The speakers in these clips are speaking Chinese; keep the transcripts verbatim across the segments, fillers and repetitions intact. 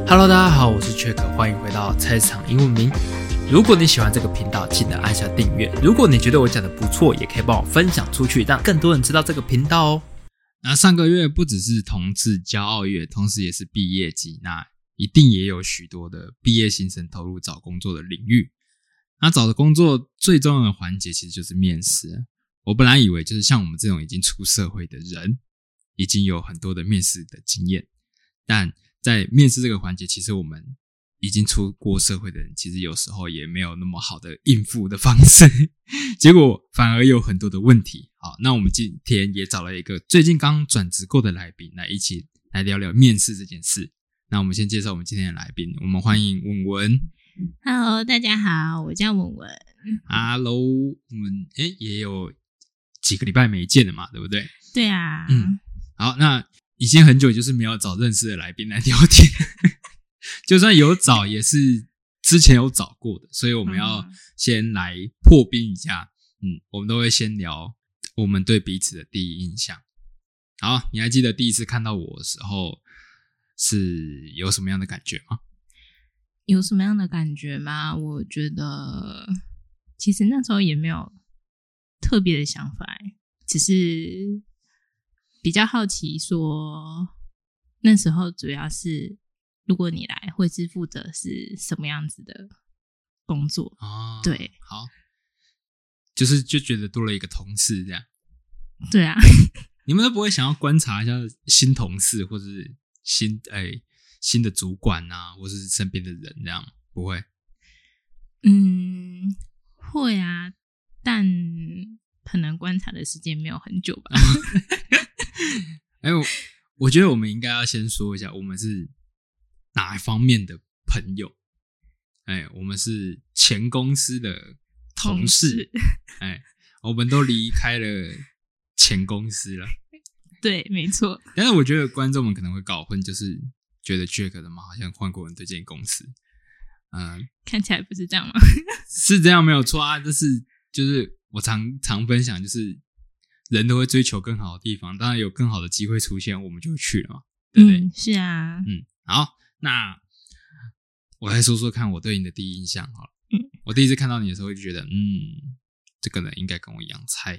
Hello， 大家好，我是 Jack， 欢迎回到菜市场英文名。如果你喜欢这个频道，记得按下订阅。如果你觉得我讲的不错，也可以帮我分享出去，让更多人知道这个频道哦。 那上个月不只是同志骄傲月，同时也是毕业季，那一定也有许多的毕业新生投入找工作的领域。那找的工作最重要的环节其实就是面试。我本来以为就是像我们这种已经出社会的人，已经有很多的面试的经验，但在面试这个环节，其实我们已经出过社会的人，其实有时候也没有那么好的应付的方式，结果反而有很多的问题。好，那我们今天也找了一个最近刚转职过的来宾，来一起来聊聊面试这件事。那我们先介绍我们今天的来宾，我们欢迎文文。 Hello， 大家好，我叫文文。 Hello， 我们诶也有几个礼拜没见了嘛，对不对？ 对啊。 嗯，好，那已经很久就是没有找认识的来宾来聊天，就算有找也是之前有找过的，所以我们要先来破冰一下。嗯，我们都会先聊我们对彼此的第一印象。好，你还记得第一次看到我的时候是有什么样的感觉吗？ 有什么样的感觉吗？我觉得其实那时候也没有特别的想法，只是比较好奇说那时候主要是如果你来会是负责是什么样子的工作。 哦， 对， 好，就是就觉得多了一个同事这样。 对啊。 你们都不会想要观察一下新同事或是新诶新的主管啊，或是身边的人这样？不会？ 嗯，会啊，但可能观察的时间没有很久吧。 哎，我我觉得我们应该要先说一下，我们是哪方面的朋友？哎，我们是前公司的同事。哎，我们都离开了前公司了。 对，没错。 但是我觉得观众们可能会搞混，就是觉得 Jack 的嘛，好像换过人对这间公司。嗯、呃， 看起来不是这样吗？ 是这样没有错啊，就是就是我常常分享，就是人都会追求更好的地方，当然有更好的机会出现，我们就会去了嘛，对不对？ 嗯，是啊。 嗯，好，那我来说说看我对你的第一印象好了。 嗯， 我第一次看到你的时候，就觉得，嗯，这个人应该跟我一样菜。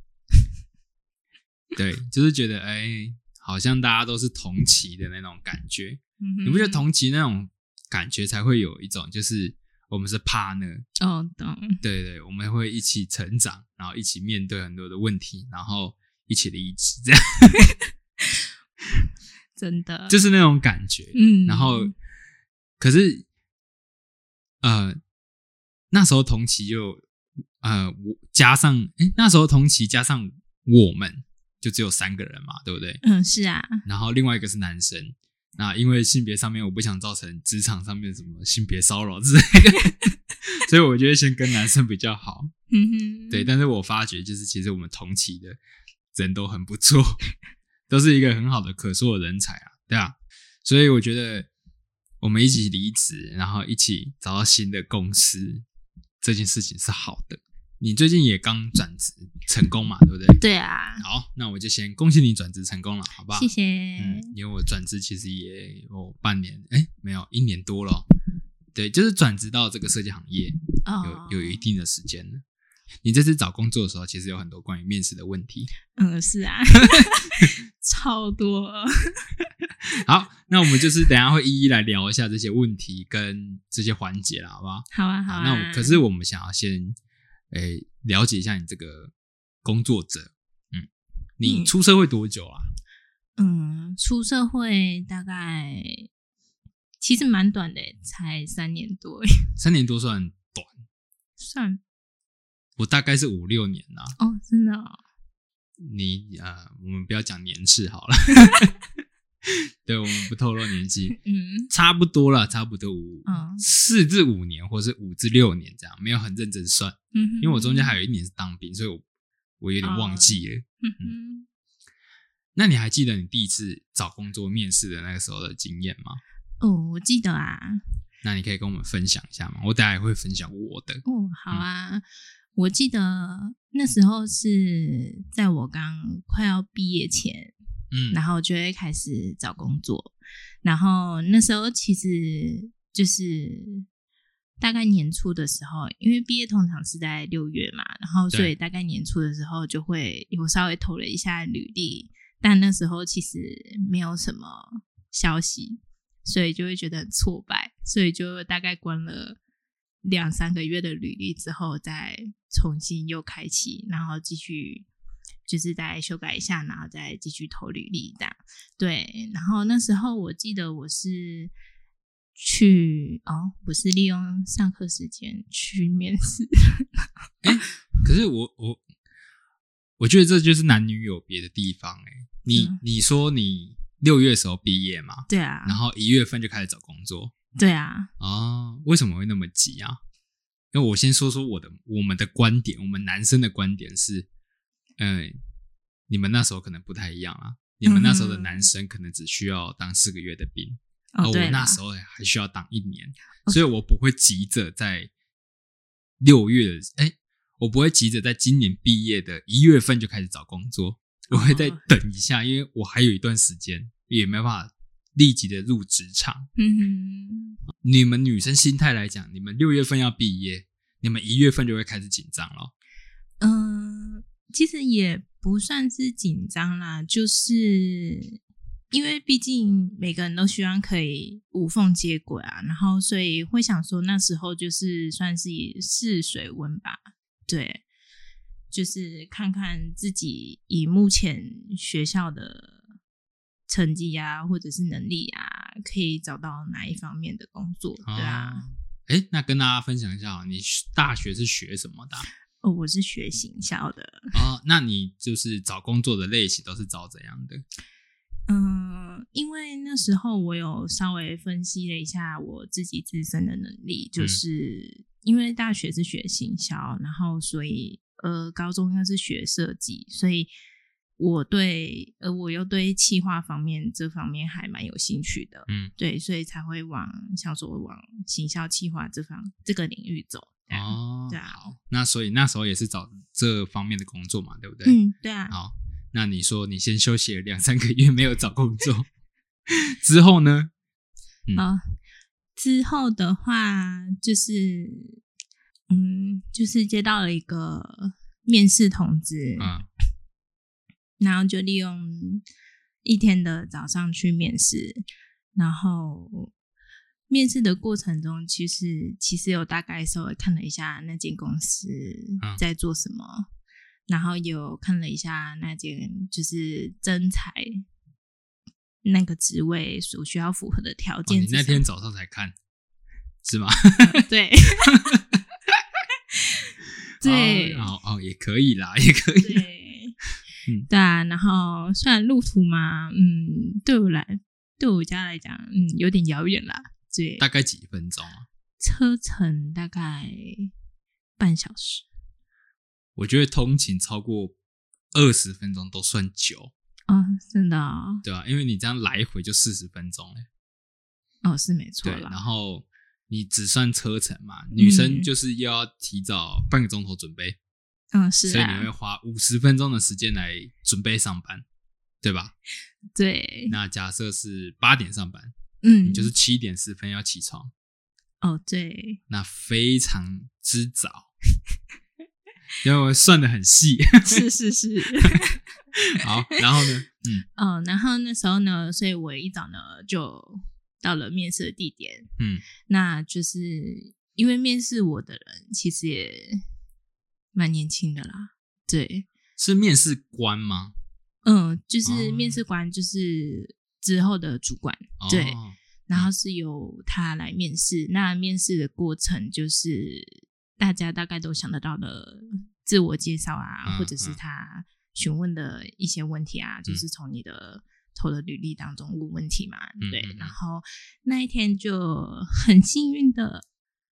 对，就是觉得，哎，好像大家都是同期的那种感觉。 嗯， 你不觉得同期那种感觉才会有一种，就是我们是 partner。 哦，懂。 对对，我们会一起成长，然后一起面对很多的问题，然后一起离职，这样。 真的， 就是那种感觉。 嗯， 然后，可是，呃，那时候同期就，呃，我加上，哎，那时候同期加上我们。就只有三个人嘛，对不对？ 嗯，是啊。 然后另外一个是男生，那因为性别上面我不想造成职场上面什么性别骚扰之类的，所以我觉得先跟男生比较好。 嗯哼， 对，但是我发觉就是其实我们同期的人都很不错，都是一个很好的可塑的人才啊，对啊。所以我觉得我们一起离职，然后一起找到新的公司，这件事情是好的。你最近也刚转职成功嘛，对不对？ 对啊。 好，那我就先恭喜你转职成功了，好不好？ 谢谢。 嗯，因为我转职其实也有半年，哎，没有一年多了。对，就是转职到这个设计行业， 哦、 有有一定的时间了。你这次找工作的时候，其实有很多关于面试的问题。 嗯，是啊，超多。 好，那我们就是等一下会一一来聊一下这些问题跟这些环节啦，好不好？ 好啊，好啊。 好，那我可是我们想要先。诶，了解一下你这个工作者，嗯，你出社会多久啊？ 嗯，出社会大概其实蛮短的，才三年多。 三年多算短？ 算， 我大概是五六年啦。 哦，真的哦。 你呃，我们不要讲年次好了。对，我们不透露年纪， 嗯， 差不多啦，差不多五嗯四至五年，或是五至六年这样，没有很认真算， 嗯， 因为我中间还有一年是当兵，所以我我有点忘记了。 哦、嗯嗯， 那你还记得你第一次找工作面试的那个时候的经验吗？ 哦，我记得啊。 那你可以跟我们分享一下吗？我等下也会分享我的。 哦，好啊。嗯、我记得那时候是在我刚快要毕业前。嗯，然后就会开始找工作， 然后那时候其实就是大概年初的时候，因为毕业通常是在六月嘛，然后所以大概年初的时候就会有稍微投了一下履历，但那时候其实没有什么消息，所以就会觉得很挫败，所以就大概关了两三个月的履历之后，再重新又开启，然后继续就是再修改一下，然后再继续投履历这样。对，然后那时候我记得我是去哦，我是利用上课时间去面试。 哎，可是我我我觉得这就是男女有别的地方哎、欸。你、嗯、你说你六月的时候毕业嘛？ 对啊， 然后一月份就开始找工作。 对啊， 哦，为什么会那么急啊？因为我先说说我的我们的观点，我们男生的观点是，嗯、呃，你们那时候可能不太一样啊。你们那时候的男生可能只需要当四个月的兵， 嗯、 而我那时候还需要当一年，哦、所以我不会急着在六月，哎，我不会急着在今年毕业的一月份就开始找工作，我会再等一下，哦、因为我还有一段时间，也没办法立即的入职场。 嗯哼， 你们女生心态来讲，你们六月份要毕业，你们一月份就会开始紧张了。 嗯、呃，其实也不算是紧张啦，就是因为毕竟每个人都希望可以无缝接轨啊，然后所以会想说那时候就是算是试水温吧，对，就是看看自己以目前学校的成绩啊，或者是能力啊，可以找到哪一方面的工作，对啊。 哎、哦，那跟大家分享一下，你大学是学什么的？ 哦，我是学行销的。 哦，那你就是找工作的类型都是找怎样的？ 嗯，因为那时候我有稍微分析了一下我自己自身的能力，就是因为大学是学行销，然后所以呃，高中又是学设计，所以我对呃，我又对企划方面这方面还蛮有兴趣的，嗯，对，所以才会往想说往行销企划这方这个领域走。 哦， 对啊， 好，那所以那时候也是找这方面的工作嘛，对不对？ 嗯，对啊。 好，那你说你先休息了两三个月没有找工作，之后呢？ 嗯、哦，之后的话就是，嗯，就是接到了一个面试通知，嗯，然后就利用一天的早上去面试，然后面试的过程中，其实其实有大概稍微看了一下那间公司在做什么，嗯、然后有看了一下那间就是征才那个职位所需要符合的条件、 哦。你那天早上才看是吗？ 呃、对，对， 哦哦，也可以啦，也可以。 对，嗯，对啊。然后虽然路途嘛，嗯，对我来对我家来讲，嗯，有点遥远啦。对， 大概几分钟啊？ 车程大概半小时。 我觉得通勤超过二十分钟都算久。 哦，真的哦？ 对啊，因为你这样来回就四十分钟嘞。 哦，是没错啦。 对，然后你只算车程嘛，女生就是要提早半个钟头准备。 嗯，是啊。 所以你会花五十分钟的时间来准备上班，对吧？ 对。 那假设是八点上班。 嗯， 你就是七点十分要起床。 哦，对， 那非常之早，因为我算得很细。 是是是。 好，然后呢？嗯， 哦，然后那时候呢，所以我一早呢就到了面试的地点。嗯，那就是因为面试我的人其实也蛮年轻的啦。对， 是面试官吗？ 嗯，就是面试官，就是之后的主管。 哦、 对。然后是由他来面试，那面试的过程就是大家大概都想得到的自我介绍啊，嗯、或者是他询问的一些问题啊，嗯、就是从你的投的履历当中问问题嘛，嗯、对。然后那一天就很幸运的，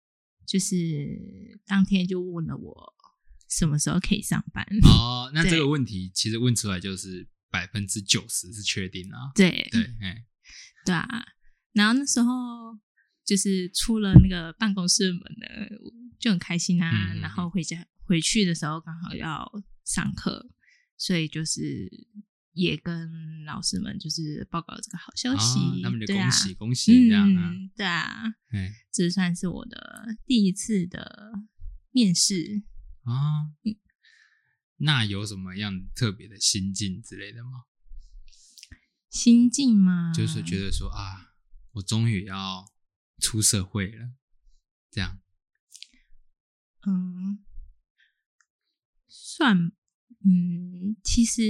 就是当天就问了我什么时候可以上班。 哦，那这个问题其实问出来就是百分之九十是确定啊。 对对， 哎，对啊。然后那时候就是出了那个办公室门呢，就很开心啊。嗯、然后回家回去的时候刚好要上课，所以就是也跟老师们就是报告这个好消息， 哦、他们就恭喜、 啊、 恭喜这样啊， 嗯、对啊， 嗯， 这算是我的第一次的面试啊、哦嗯。那有什么样特别的心境之类的吗？ 心境吗？ 就是觉得说啊，我终于要出社会了，这样。 嗯，算，嗯，其实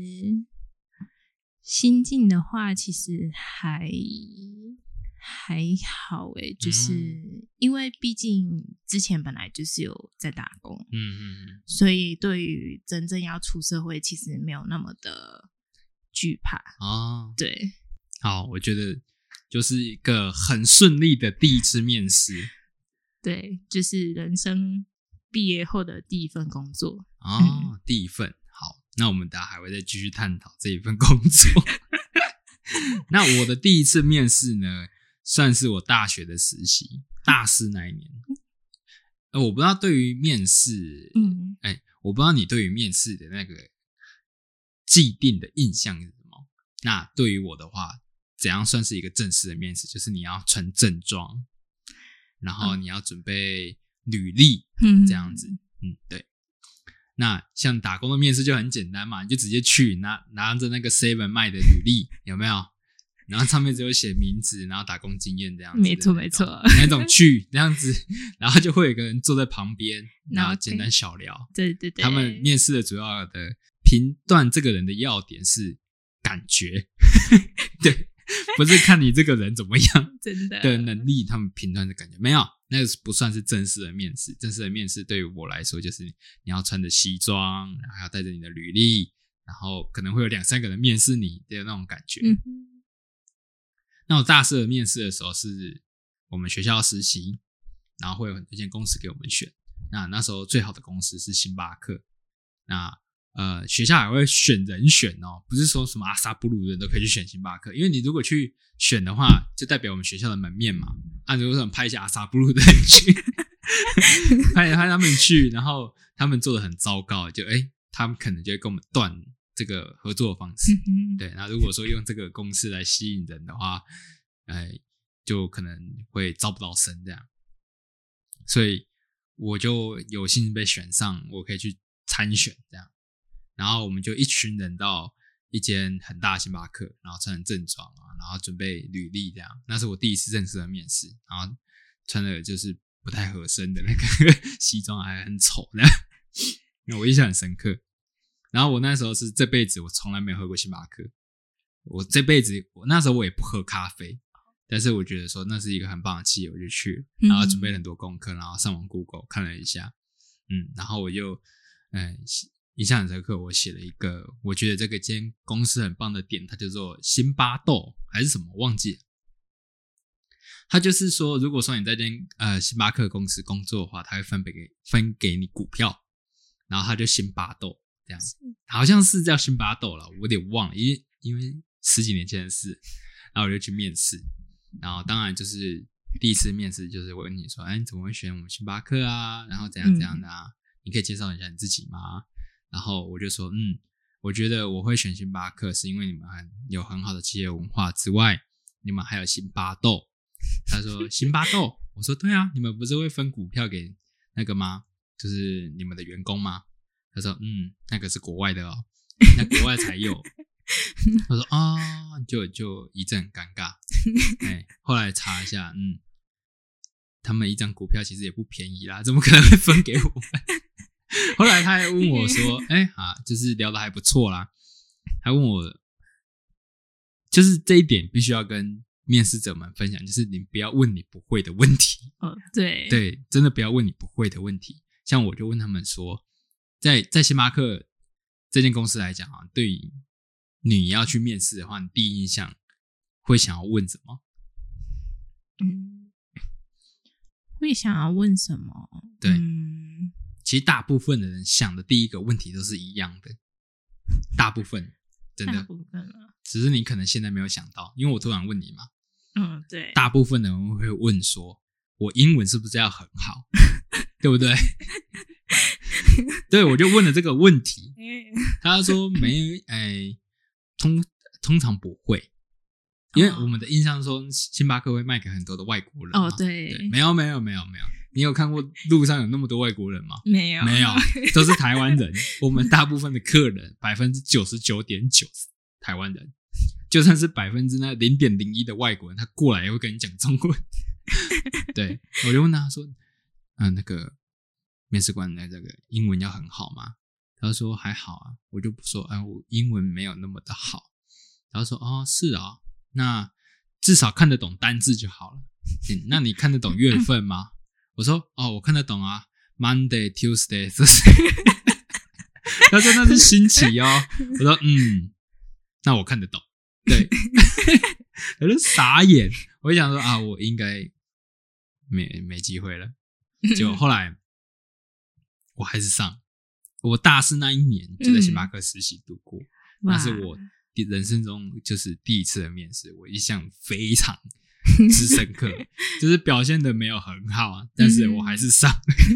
心境的话，其实还还好诶，就是、嗯、因为毕竟之前本来就是有在打工， 嗯嗯嗯， 所以对于真正要出社会，其实没有那么的惧怕哦。 对， 好，我觉得就是一个很顺利的第一次面试。 对，就是人生毕业后的第一份工作哦、嗯，第一份。好，那我们大家还会再继续探讨这一份工作。那我的第一次面试呢，算是我大学的实习，大四那一年。呃，我不知道对于面试，嗯，哎、欸，我不知道你对于面试的那个既定的印象是什么？那对于我的话，怎样算是一个正式的面试？就是你要穿正装。然后你要准备履历，嗯，这样子，嗯，对。那像打工的面试就很简单嘛，你就直接去拿拿着那个 seven 卖的履历，有没有？然后上面只有写名字，然后打工经验这样子， 没错没错， 那种去这样子，然后就会有一个人坐在旁边，然后简单小聊。 对对对， 他们面试的主要的评断这个人的要点是感觉，对。不是看你这个人怎么样真的的能力，他们评断的感觉没有，那个不算是正式的面试。正式的面试对于我来说，就是你要穿着西装，然后还要带着你的履历，然后可能会有两三个人面试你的那种感觉。嗯、那我大四的面试的时候是我们学校实习，然后会有很多间公司给我们选。那那时候最好的公司是星巴克。那呃，学校还会选人选哦，不是说什么阿萨布鲁的人都可以去选星巴克，因为你如果去选的话，就代表我们学校的门面嘛。啊，如果说派一些阿萨布鲁的人去，派派他们去，然后他们做的很糟糕，就哎，他们可能就会跟我们断这个合作的方式。对，那如果说用这个公式来吸引人的话，哎，就可能会招不到生这样。所以我就有幸被选上，我可以去参选这样。然后我们就一群人到一间很大的星巴克，然后穿成正装啊，然后准备履历这样。那是我第一次正式的面试，然后穿的就是不太合身的那个西装，还很丑的，那我印象很深刻。然后我那时候是这辈子我从来没有喝过星巴克，我这辈子我那时候我也不喝咖啡，但是我觉得说那是一个很棒的企业，我就去了，然后准备了很多功课，然后上网 Google 看了一下，嗯，然后我就嗯。印象很深刻，我写了一个我觉得这个间公司很棒的点，它叫做星巴豆还是什么忘记了。它就是说，如果说你在这间呃星巴克公司工作的话，它会分给分给你股票，然后它就星巴豆这样，好像是叫星巴豆了，我有点忘了，因为因为十几年前的事。然后我就去面试，然后当然就是第一次面试就是我问你说，哎，你怎么会选我们星巴克啊？然后怎样怎样的啊？嗯、你可以介绍一下你自己吗？然后我就说，嗯，我觉得我会选星巴克是因为你们有很好的企业文化之外，你们还有星巴豆。他说星巴豆，我说对啊，你们不是会分股票给那个吗？就是你们的员工吗？他说嗯，那个是国外的哦，那国外才有。我说哦，就就一阵尴尬。哎，后来查一下，嗯，他们一张股票其实也不便宜啦，怎么可能会分给我们？后来他还问我说：“哎、欸、啊，就是聊得还不错啦。”还问我，就是这一点必须要跟面试者们分享，就是你不要问你不会的问题。 哦，对对，真的不要问你不会的问题。像我就问他们说，在在星巴克这间公司来讲啊，对于你要去面试的话，你第一印象会想要问什么？ 嗯，会想要问什么？ 对。 嗯， 其实大部分的人想的第一个问题都是一样的，大部分真的， 大部分啊， 只是你可能现在没有想到，因为我突然问你嘛。 嗯，对， 大部分的人会问说，我英文是不是要很好，对不对？对，我就问了这个问题，他说没，哎， 通通常不会，因为我们的印象说星巴克会卖给很多的外国人嘛。 哦，对， 对，没有没有没有没有，你有看过路上有那么多外国人吗？ 没有没有，都是台湾人。我们大部分的客人百分之九十九点九台湾人，就算是百分之那零点零一的外国人，他过来也会跟你讲中文。对，我就问他说：“嗯、呃，那个面试官的这个英文要很好吗？”他说：“还好啊。”我就说：“哎，我英文没有那么的好。”然后说：“哦，是啊，那至少看得懂单字就好了。嗯、那你看得懂月份吗？”我说：“哦，我看得懂啊 ，Monday, Tuesday, Thursday。”他说：“那是星期哦。”我说：“嗯，那我看得懂。”对，我就傻眼。我就想说啊，我应该没没机会了。结果后来我还是上，我大四那一年就在星巴克实习度过，那、嗯、是我人生中就是第一次的面试，我印象非常之深刻，就是表现的没有很好，但是我还是上。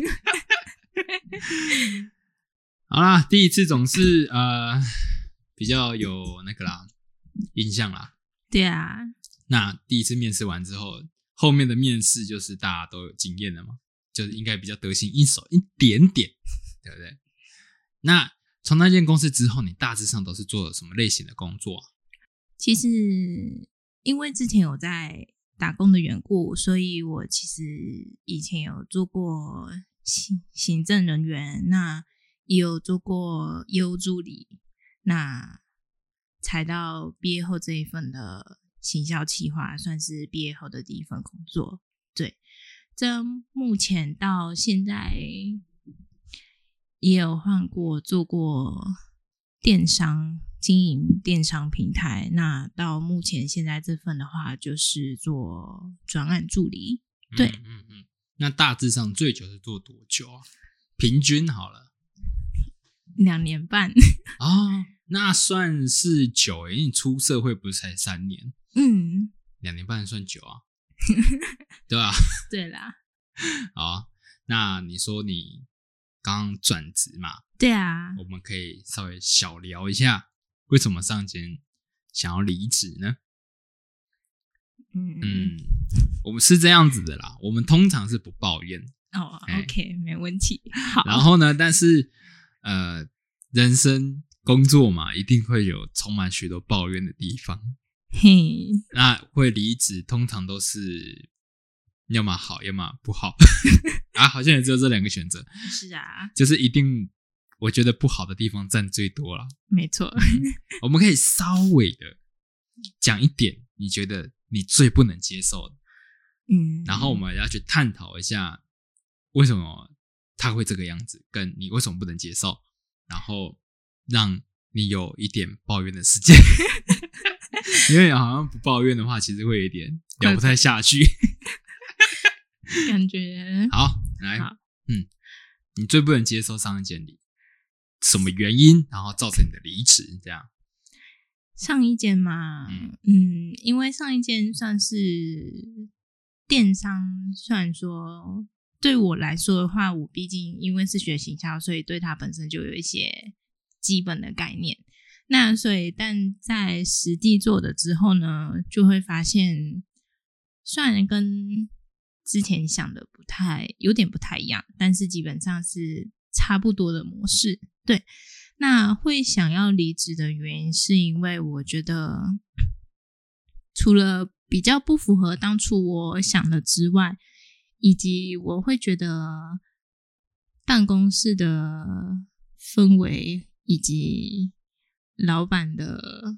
好啦，第一次总是呃比较有那个啦印象啦。 对啊。 那第一次面试完之后，后面的面试就是大家都有经验了嘛，就是应该比较得心应手一点点，对不对？那从那间公司之后，你大致上都是做什么类型的工作啊？ 其实因为之前有在打工的缘故，所以我其实以前有做过行行政人员，那也有做过业务助理，那才到毕业后这一份的行销企划，算是毕业后的第一份工作。对，这目前到现在也有换过，做过电商经营电商平台，那到目前现在这份的话就是做专案助理。对， 嗯嗯嗯。那大致上最久是做多久啊？平均好了， 两年半。 哦，那算是久耶，因为你出社会不是才三年？ 嗯， 两年半算久啊，对吧？ 对啦。 好，那你说你刚转职嘛？ 对啊， 我们可以稍微小聊一下，为什么上间想要离职呢？ 嗯嗯，我们是这样子的啦，我们通常是不抱怨。 哦、欸、，OK， 没问题。好， 然后呢，但是呃，人生工作嘛，一定会有充满许多抱怨的地方。 嘿， 那会离职通常都是要么好，要么不好啊，好像也只有这两个选择。 是啊， 就是一定，我觉得不好的地方占最多啦。 没错。 我们可以稍微的讲一点，你觉得你最不能接受的， 嗯， 然后我们要去探讨一下为什么他会这个样子，跟你为什么不能接受，然后让你有一点抱怨的时间。因为好像不抱怨的话，其实会有一点聊不太下去。 感觉好，来， 好嗯，你最不能接受上一间里什么原因，然后造成你的离职？这样， 上一间嘛，嗯, 嗯，因为上一间算是电商，虽然说对我来说的话，我毕竟因为是学行销，所以对它本身就有一些基本的概念。那所以，但在实际做的之后呢，就会发现，虽然跟之前想的不太，有点不太一样，但是基本上是差不多的模式。对，那会想要离职的原因，是因为我觉得，除了比较不符合当初我想的之外，以及我会觉得办公室的氛围以及老板的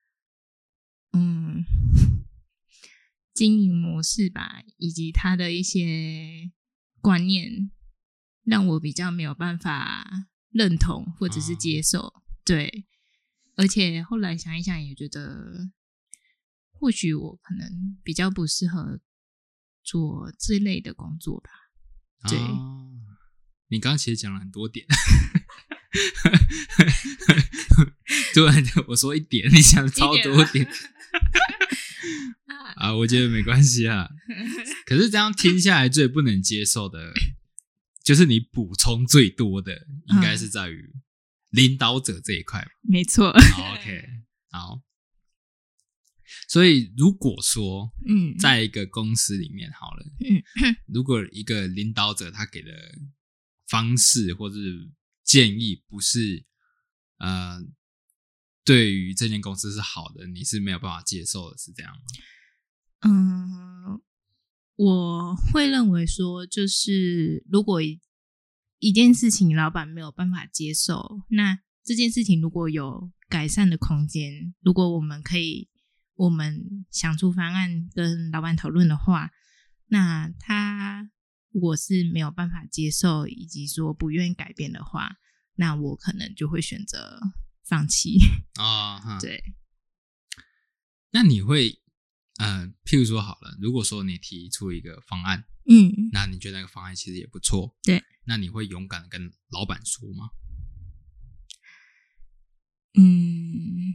嗯经营模式吧，以及他的一些观念，让我比较没有办法认同或者是接受。哦、对，而且后来想一想，也觉得或许我可能比较不适合做这类的工作吧。对， 哦、你剛剛其實講了很多點。突然我說一點，你想超多點。啊，我覺得沒關係啊。可是這樣聽下來，最不能接受的，就是你補充最多的，應該是在於領導者這一塊吧。 沒錯。 OK， 好，所以如果说， 嗯， 在一个公司里面好了， 嗯， 如果一个领导者他给的方式或是建议不是呃对于这间公司是好的，你是没有办法接受的，是这样吗？ 嗯，我会认为说，就是如果一一件事情老板没有办法接受，那这件事情如果有改善的空间，如果我们可以我们想出方案跟老板讨论的话，那他如果是没有办法接受以及说不愿意改变的话，那我可能就会选择放弃。 哦，哈， 对， 那你会呃，譬如说好了，如果说你提出一个方案， 嗯， 那你觉得那个方案其实也不错， 对， 那你会勇敢的跟老板说吗？ 嗯，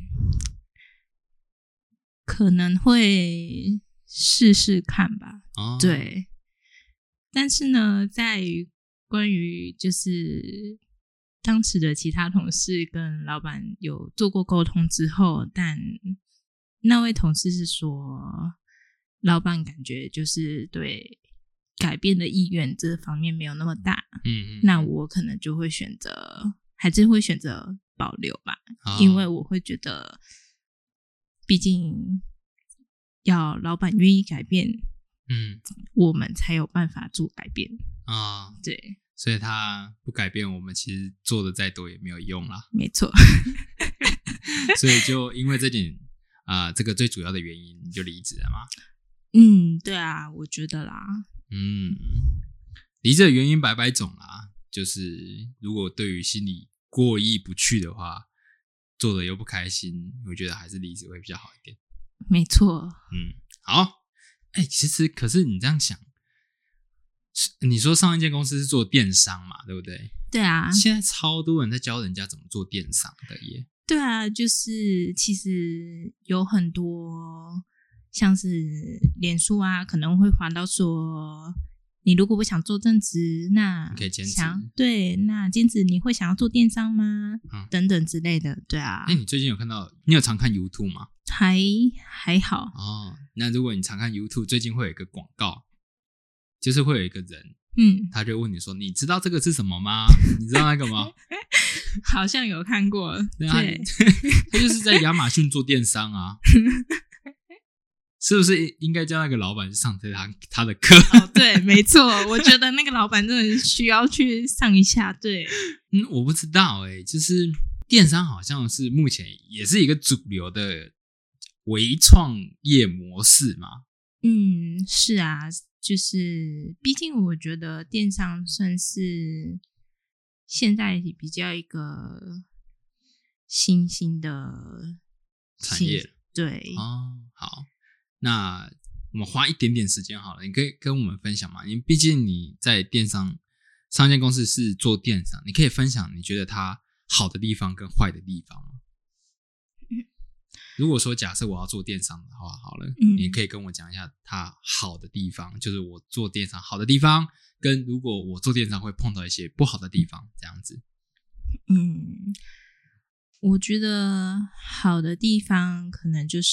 可能会试试看吧。 哦， 对，但是呢，在于关于就是当时的其他同事跟老板有做过沟通之后，但那位同事是说，老板感觉就是对改变的意愿这方面没有那么大， 嗯嗯， 那我可能就会选择，还是会选择保留吧， 哦因为我会觉得，毕竟要老板愿意改变， 嗯我们才有办法做改变。 啊、哦， 对， 所以他不改变，我们其实做的再多也没有用啦。 没错。 所以就因为这点啊、呃，这个最主要的原因，你就离职了嘛？ 嗯，对啊，我觉得啦。 嗯，离职的原因百百种啦，就是如果对于心里过意不去的话，做的又不开心，我觉得还是离职会比较好一点。 没错。 嗯，好。哎、欸，其实可是你这样想，你说上一间公司是做电商嘛，对不对？ 对啊， 现在超多人在教人家怎么做电商的耶。 对啊，就是其实有很多像是脸书啊，可能会滑到说，你如果不想做正职，那你可以兼职。 对，那兼职你会想要做电商吗？嗯、等等之类的。对啊。 哎，你最近有看到？你有常看 YouTube 吗？ 还还好哦。那如果你常看 YouTube， 最近会有一个广告，就是会有一个人， 嗯， 他就问你说：“你知道这个是什么吗？你知道那个吗？” 好像有看过。对， 对他就是在亚马逊做电商啊。是不是应该叫那个老板去上他他的课？ 哦，对，没错，我觉得那个老板真的需要去上一下。对， 嗯，我不知道哎、欸，就是电商好像是目前也是一个主流的微创业模式嘛。 嗯，是啊，就是毕竟我觉得电商算是现在比较一个新兴的产业。 对， 哦，好。那我们花一点点时间好了，你可以跟我们分享嘛？因为毕竟你在电商上一间公司是做电商，你可以分享你觉得它好的地方跟坏的地方吗？嗯、如果说假设我要做电商的话，好了，嗯、你可以跟我讲一下它好的地方，就是我做电商好的地方，跟如果我做电商会碰到一些不好的地方，这样子。 嗯，我觉得好的地方可能就是。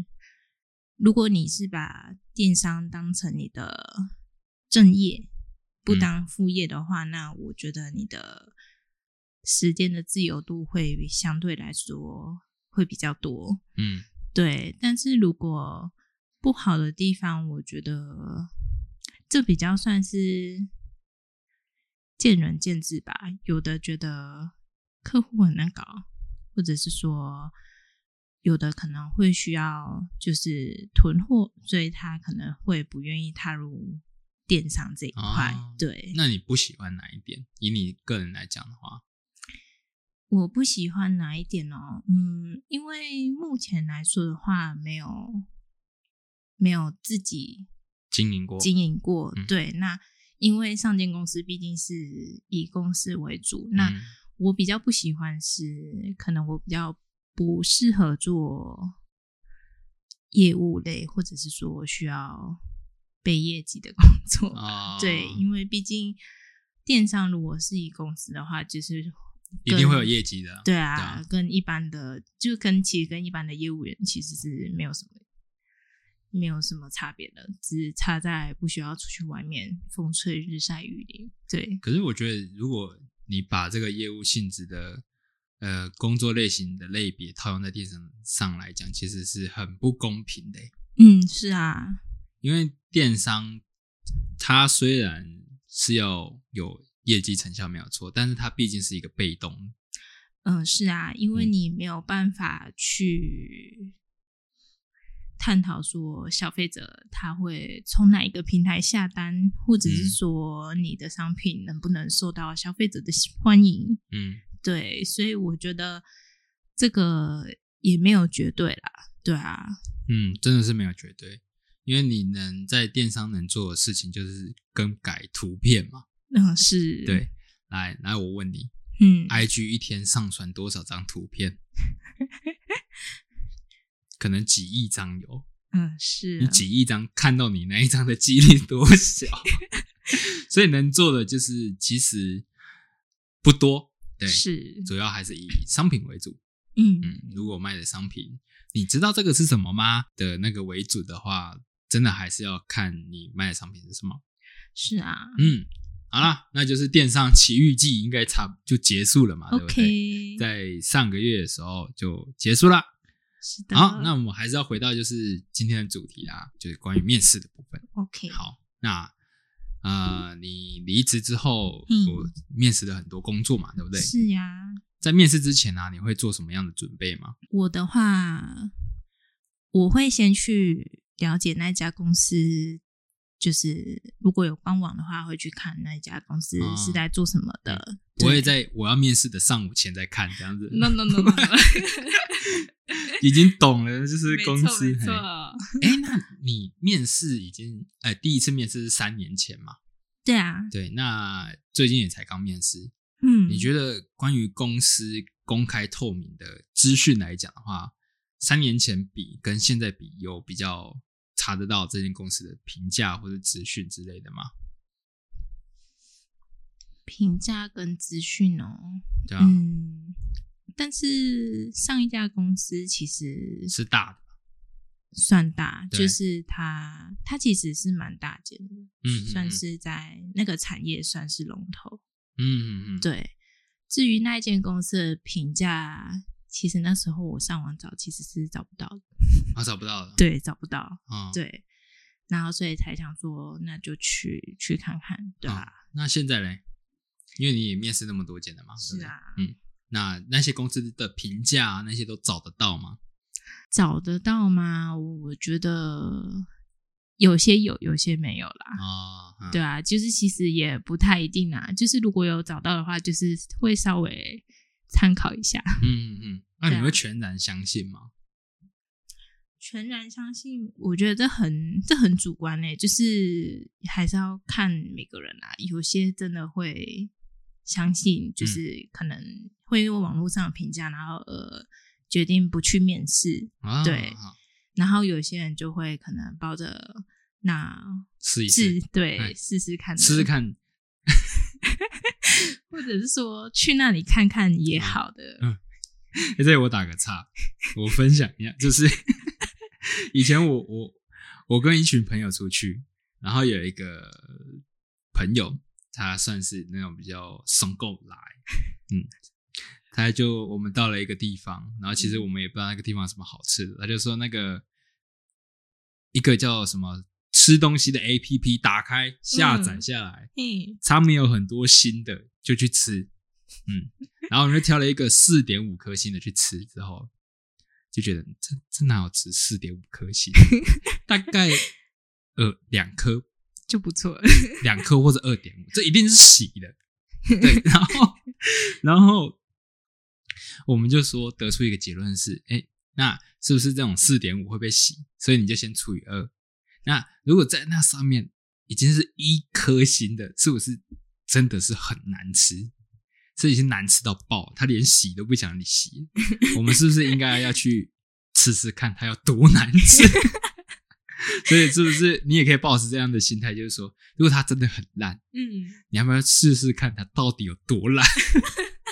如果你是把电商当成你的正业，不当副业的话，嗯、那我觉得你的时间的自由度会相对来说会比较多。 嗯， 对。但是如果不好的地方，我觉得这比较算是见仁见智吧。有的觉得客户很难搞，或者是说。有的可能会需要就是囤货，所以他可能会不愿意踏入电商这一块。哦、对， 那你不喜欢哪一点？以你个人来讲的话， 我不喜欢哪一点哦？嗯，因为目前来说的话，没有没有自己经营过， 经营过。嗯、对，那因为上间公司毕竟是以公司为主，嗯、那我比较不喜欢是，可能我比较。不适合做业务类，或者是说需要背业绩的工作。哦、对，因为毕竟电商如果是以公司的话，就是一定会有业绩的。 对啊， 对啊跟一般的就跟其实跟一般的业务员其实是没有什么没有什么差别的，只差在不需要出去外面风吹日晒雨淋。对， 可是我觉得，如果你把这个业务性质的呃工作类型的类别套用在电商上来讲，其实是很不公平的。 嗯，是啊， 因为电商它虽然是要有业绩成效没有错，但是它毕竟是一个被动。 嗯，是啊，因为你没有办法去探讨说消费者他会从哪一个平台下单，或者是说你的商品能不能受到消费者的欢迎。 嗯， 对，所以我觉得这个也没有绝对啦。对啊， 嗯，真的是没有绝对，因为你能在电商能做的事情就是更改图片嘛。 嗯，是。 对，来来，我问你， 嗯 I G 一天上传多少张图片？可能几亿张有。 嗯，是、啊。 你几亿张看到你那一张的几率多小？所以能做的就是其实不多，对， 是， 主要还是以商品为主。 嗯嗯，如果卖的商品，你知道这个是什么吗的那个为主的话，真的还是要看你卖的商品是什么。 是啊， 嗯，好啦，那就是电商奇遇记应该差就结束了嘛， OK 对不对？在上个月的时候就结束啦。 是的。 好，那我们还是要回到就是今天的主题啦，就是关于面试的部分。 OK。 好，那呃，你离职之后， 嗯我面试了很多工作嘛，对不对？ 是呀。 在面试之前啊，你会做什么样的准备吗？ 我的话，我会先去了解那家公司，就是如果有官网的话，会去看那家公司是在做什么的。 哦、我会在我要面试的上午前再看，这样子。 No no no no， no 已经懂了，就是公司。 没错没错。 哎，那你面试已经，哎，第一次面试是三年前嘛？ 对啊。 对，那最近也才刚面试。 嗯， 你觉得关于公司公开透明的资讯来讲的话，三年前比跟现在比，有比较查得到这间公司的评价或者资讯之类的吗？ 评价跟资讯哦， 对啊， 嗯，但是上一家公司其实是大的， 算大， 对就是它它其实是蛮大间的， 嗯嗯嗯算是在那个产业算是龙头。 嗯嗯嗯， 对，至于那一间公司的评价，其实那时候我上网找其实是找不到的。 啊，找不到了。 对，找不到。 嗯， 对，然后所以才想说，那就去去看看，对吧、啊嗯？那现在嘞，因为你也面试那么多间了嘛， 是啊， 对不对？嗯，那那些公司的评价啊，那些都找得到吗？ 找得到吗？我觉得有些有，有些没有啦。 哦，嗯、 对啊，就是其实也不太一定啊。就是如果有找到的话，就是会稍微参考一下。 嗯嗯嗯，那你对啊会全然相信吗？ 全然相信，我觉得这很这很主观诶、欸，就是还是要看每个人啊。有些真的会相信，就是可能会因为网络上的评价，然后呃决定不去面试。 啊， 对， 啊然后有些人就会可能抱着那试一试， 对， 哎试试看， 试试看， 或者是说去那里看看也好的。 嗯，欸、这里我打个岔，我分享一下，就是以前我我我跟一群朋友出去，然后有一个朋友，他算是那种比较怂够来，嗯，他就我们到了一个地方，然后其实我们也不知道那个地方有什么好吃的，他就说那个一个叫什么吃东西的 A P P 打开下载下来， 嗯， 上面有很多新的，就去吃，嗯，然后我们就挑了一个 四点五 颗星的去吃，之后就觉得这这哪有值 四点五 颗星，大概呃两颗就不错了。 两颗或者 二点五，这一定是洗的，对，然后然后我们就说得出一个结论是，哎，那是不是这种 四点五 会被洗？所以你就先除以二。那如果在那上面已经是一颗星的，是不是真的是很难吃？这已经难吃到爆，他连洗都不想你洗。我们是不是应该要去吃吃看它有多难吃？所以是不是你也可以抱持这样的心态，就是说，如果它真的很烂， 嗯， 你要不要试试看它到底有多烂？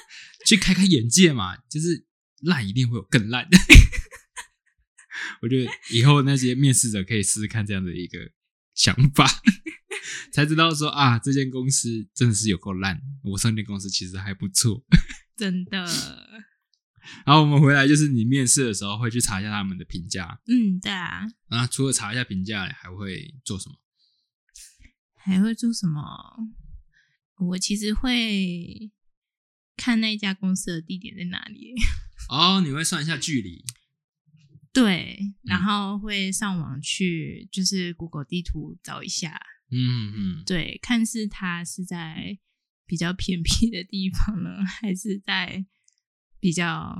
去开开眼界嘛，就是烂一定会有更烂的。我觉得以后那些面试者可以试试看这样的一个想法，才知道说啊，这间公司真的是有够烂，我上间公司其实还不错。 真的。 然后我们回来就是你面试的时候会去查一下他们的评价。 嗯，对啊。 那除了查一下评价，还会做什么？ 还会做什么？我其实会看那家公司的地点在哪里。 哦，你会算一下距离。 对，然后会上网去，就是 Google 地图找一下。 嗯嗯， 对，看是它是在比较偏僻的地方呢，还是在比较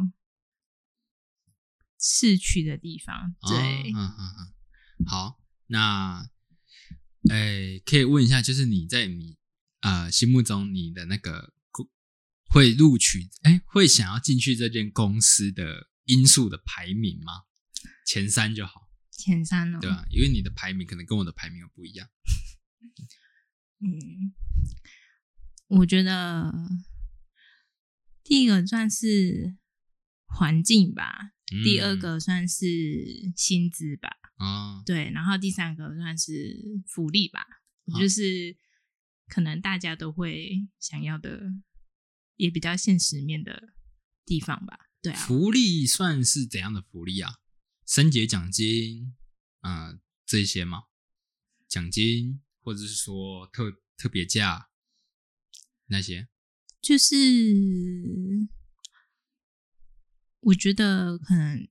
市区的地方。对， 哦、嗯嗯嗯，好，那，诶，可以问一下，就是你在你呃心目中你的那个会录取，诶，会想要进去这间公司的因素的排名吗？前三就好。 前三哦， 对吧？因为你的排名可能跟我的排名又不一样。 嗯，我觉得第一个算是环境吧，嗯、第二个算是薪资吧，哦，对，然后第三个算是福利吧，哦、就是可能大家都会想要的，也比较现实面的地方吧。对啊， 福利算是怎样的福利啊？升节奖金，呃，这些吗？奖金，或者是说特特别假那些， 就是我觉得可能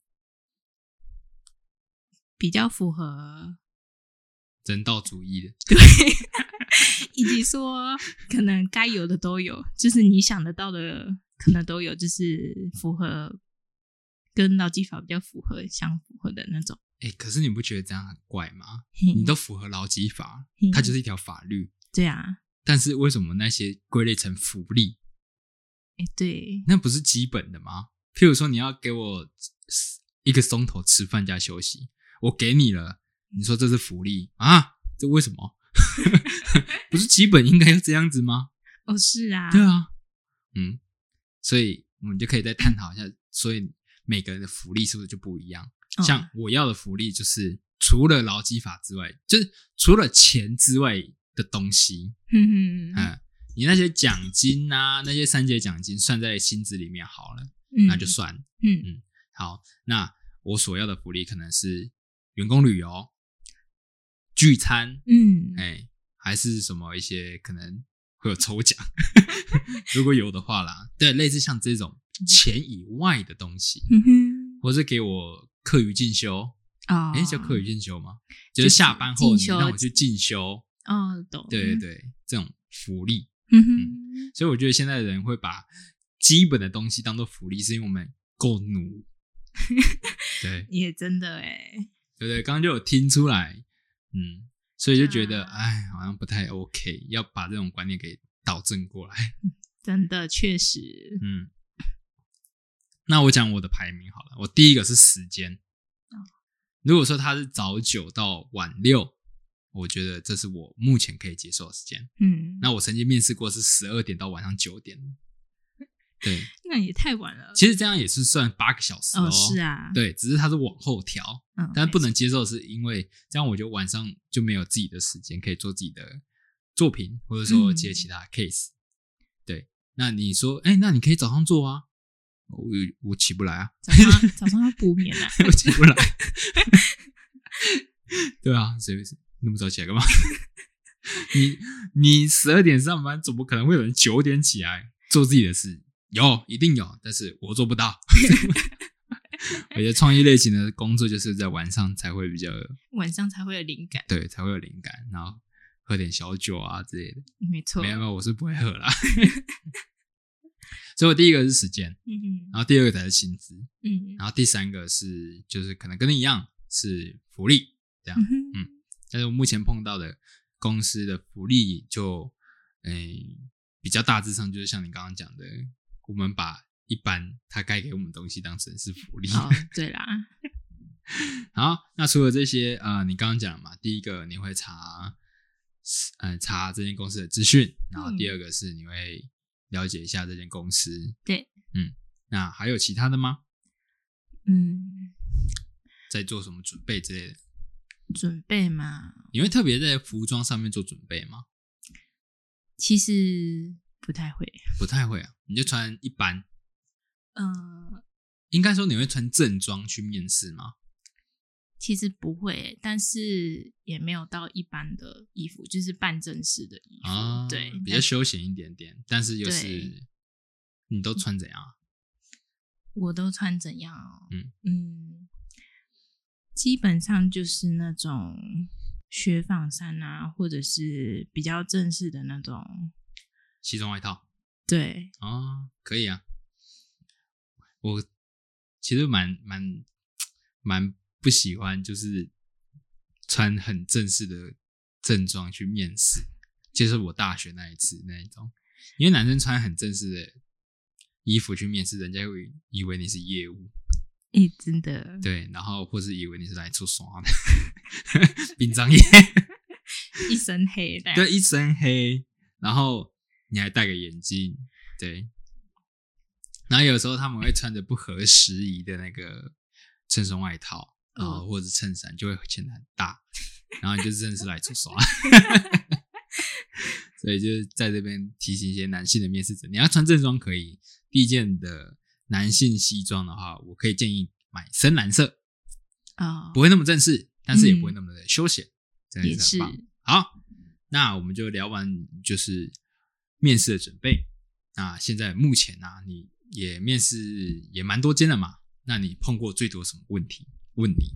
比较符合人道主义的， 对，以及说可能该有的都有，就是你想得到的可能都有，就是符合跟劳基法比较符合相符合的那种。 哎、欸，可是你不觉得这样很怪吗？你都符合劳基法，它就是一条法律。 对啊。 但是为什么那些归类成福利？ 哎、欸，对， 那不是基本的吗？譬如说，你要给我一个松头吃饭加休息，我给你了，你说这是福利啊？这为什么？不是基本应该要这样子吗？ 哦，是啊。 对啊，嗯，所以我们就可以再探讨一下，所以每个人的福利是不是就不一样？哦、像我要的福利就是除了劳基法之外，就是除了钱之外的东西。嗯嗯，你那些奖金啊，那些三节奖金算在薪资里面好了，嗯、那就算。嗯嗯，好，那我所要的福利可能是员工旅游、聚餐，嗯，哎，还是什么一些可能会有抽奖，如果有的话啦，对，类似像这种钱以外的东西，嗯哼，或是给我课余进修，哦，哎，叫课余进修吗？就是下班后你让我去进修， 哦，懂， 对对对，这种福利，嗯哼，嗯，所以我觉得现在的人会把基本的东西当做福利，是因为我们够努，对， 也真的哎， 对对，刚刚就有听出来，嗯，所以就觉得，哎、啊，好像不太 OK， 要把这种观念给导正过来， 真的确实， 嗯。那我讲我的排名好了，我第一个是时间。如果说它是早九到晚六，我觉得这是我目前可以接受的时间。嗯，那我曾经面试过是十二点到晚上九点，对， 那也太晚了。 其实这样也是算八个小时哦。 哦，是啊， 对，只是它是往后调，嗯，但不能接受的是因为这样，我觉得晚上就没有自己的时间可以做自己的作品，或者说接其他 case。嗯、对，那你说，哎，那你可以早上做啊。我我起不来啊， 早上早上要补眠啊， 我起不来。对啊，谁那么早起来干嘛？你你十二点上班，怎么可能会有人九点起来做自己的事？有，一定有，但是我做不到。我觉得创意类型的工作就是在晚上才会比较， 晚上才会有灵感， 对，才会有灵感，然后喝点小酒啊之类的。 没错， 没有没有，我是不会喝啦。所以我第一个是时间，嗯，然后第二个才是薪资，嗯，然后第三个是就是可能跟你一样是福利这样，嗯, 嗯，但是我目前碰到的公司的福利就，诶，比较大致上就是像你刚刚讲的，我们把一般他该给我们的东西当成是福利。 哦，对啦。 好，那除了这些，呃，你刚刚讲了嘛，第一个你会查，呃，查这间公司的资讯，然后第二个是你会了解一下这间公司， 对， 嗯，那还有其他的吗？ 嗯， 在做什么准备之类的？ 准备嘛， 你会特别在服装上面做准备吗？ 其实不太会。 不太会啊，你就穿一般。 嗯， 应该说你会穿正装去面试吗？ 其实不会，但是也没有到一般的衣服，就是半正式的衣服。 啊， 对， 比较休闲一点点，但是又是对你都穿怎样啊？ 我都穿怎样哦？ 嗯嗯，基本上就是那种雪纺衫啊，或者是比较正式的那种。 西装外套对， 啊，可以啊。我其实蛮蛮蛮不喜欢，就是穿很正式的正装去面试，就是我大学那一次那一种，因为男生穿很正式的衣服去面试，人家会以为你是业务， 诶、真的， 对，然后或是以为你是来做耍的，殡葬业， 一身黑的， 对，一身黑，然后你还戴个眼镜，对，然后有时候他们会穿着不合时宜的那个衬衫外套，然后或者衬衫就会显得很大，然后你就真的是来做耍。所以就是在这边提醒一些男性的面试者，你要穿正装可以，第一件的男性西装的话，我可以建议买深蓝色， 哦， 不会那么正式，但是也不会那么的休闲，真的也是很棒。好，那我们就聊完就是面试的准备。那现在目前呢、啊，你也面试也蛮多间了嘛，那你碰过最多什么问题？问你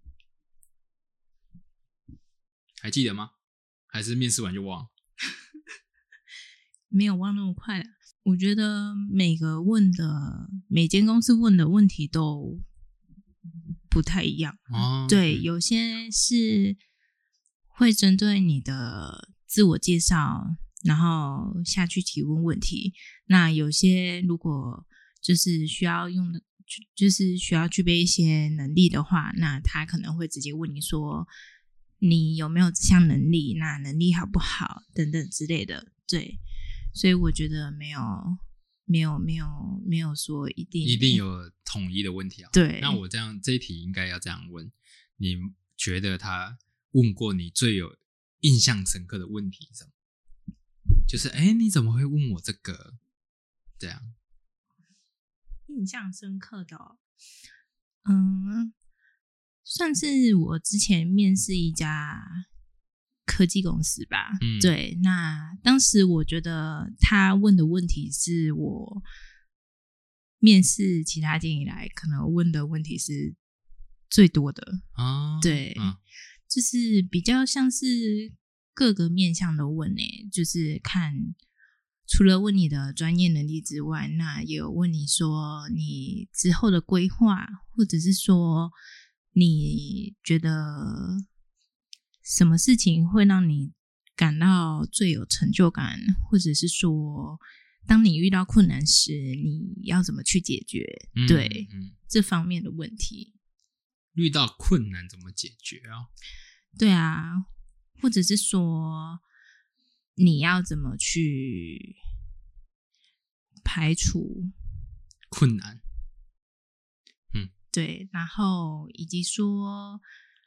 还记得吗？还是面试完就忘了？ 没有忘那么快啦。我觉得每个问的每间公司问的问题都不太一样。 哦， 对，有些是会针对你的自我介绍，然后下去提问问题。那有些如果就是需要用的，就是需要具备一些能力的话，那他可能会直接问你说你有没有这项能力，那能力好不好等等之类的。对，所以我觉得没有没有没有没有说一定一定有统一的问题啊。 对， 那我这样这一题应该要这样问：你觉得他问过你最有印象深刻的问题是什么？就是哎，你怎么会问我这个？这样印象深刻的、哦，嗯，算是我之前面试一家科技公司吧。 嗯， 对，那当时我觉得他问的问题是我面试其他间以来可能问的问题是最多的。 哦， 对， 嗯， 就是比较像是各个面向都问诶，就是看。除了问你的专业能力之外，那也有问你说你之后的规划，或者是说你觉得什么事情会让你感到最有成就感，或者是说当你遇到困难时你要怎么去解决， 嗯对、 嗯， 这方面的问题。 遇到困难怎么解决啊？ 对啊，或者是说你要怎么去排除困难？嗯， 对，然后以及说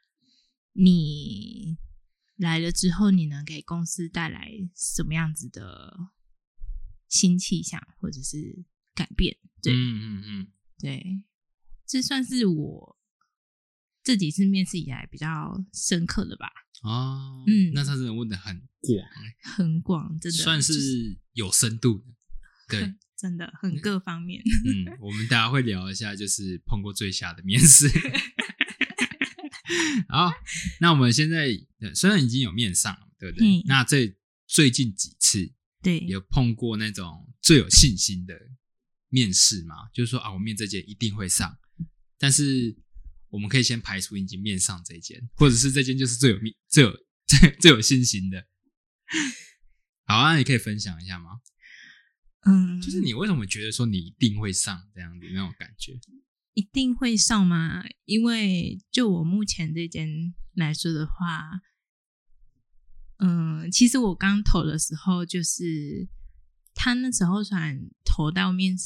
你来了之后，你能给公司带来什么样子的新气象或者是改变？对， 嗯嗯嗯， 对，这算是我这几次面试以来比较深刻的吧。 哦， 嗯那他真的问的很广、欸， 很广，真的算就是有深度的。对， 真的很各方面。 嗯，我们大家会聊一下，就是碰过最瞎的面试。好，那我们现在虽然已经有面上了，对不对？ 嗯那这最近几次对， 有碰过那种最有信心的面试吗？就是说啊，我面这间一定会上，但是我们可以先排除已经面上这间，或者是这间就是最有面、最有最最有信心的。好啊，你可以分享一下吗？ 嗯， 就是你为什么觉得说你一定会上这样子那种感觉？ 一定会上吗？因为就我目前这间来说的话，嗯，其实我刚投的时候，就是他那时候虽然投到面试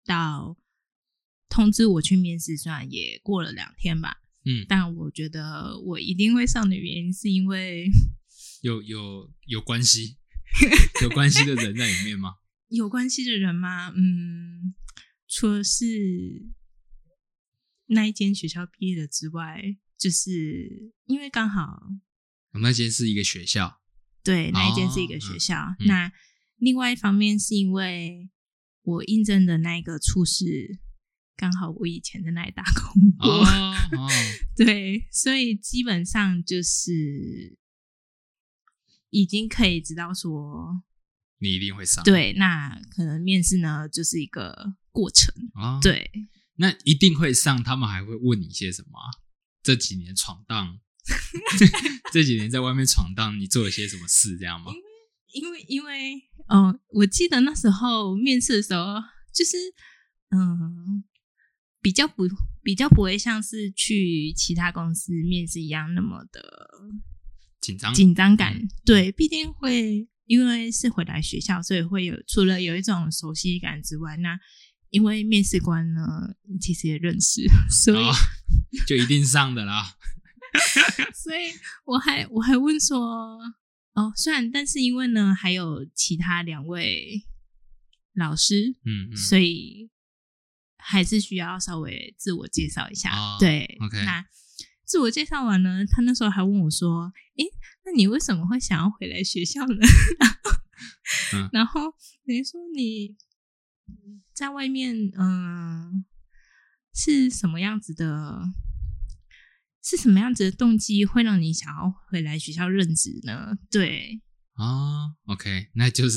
到通知我去面试，虽然也过了两天吧， 嗯， 但我觉得我一定会上的原因是因为有有有关系，有关系的人在里面吗？ 有关系的人吗？嗯，除了是那一间学校毕业的之外，就是因为刚好我们那间是一个学校， 对，那一间是一个学校。 嗯、 那另外一方面是因为我应征的那个处室，刚好我以前在那里打工过， 哦哦、 对，所以基本上就是已经可以知道说你一定会上。 对，那可能面试呢就是一个过程， 哦、 对。 那一定会上，他们还会问你些什么、啊？这几年闯荡，这几年在外面闯荡，你做了些什么事，这样吗？ 因为因为嗯、呃，我记得那时候面试的时候，就是嗯，比较不比较不会像是去其他公司面试一样那么的紧张紧张感。嗯、对，毕竟会因为是回来学校，所以会有除了有一种熟悉感之外，那因为面试官呢其实也认识，所以、哦、 就一定上的啦。 所以我还我还问说，哦，虽然但是因为呢还有其他两位老师，嗯, 嗯，所以还是需要稍微自我介绍一下。哦、对 ，OK。 那自我介绍完呢，他那时候还问我说：“诶，那你为什么会想要回来学校呢？”嗯、然后你说你在外面，嗯、呃，是什么样子的？是什么样子的动机会让你想要回来学校任职呢？对， 哦 ，OK， 那就是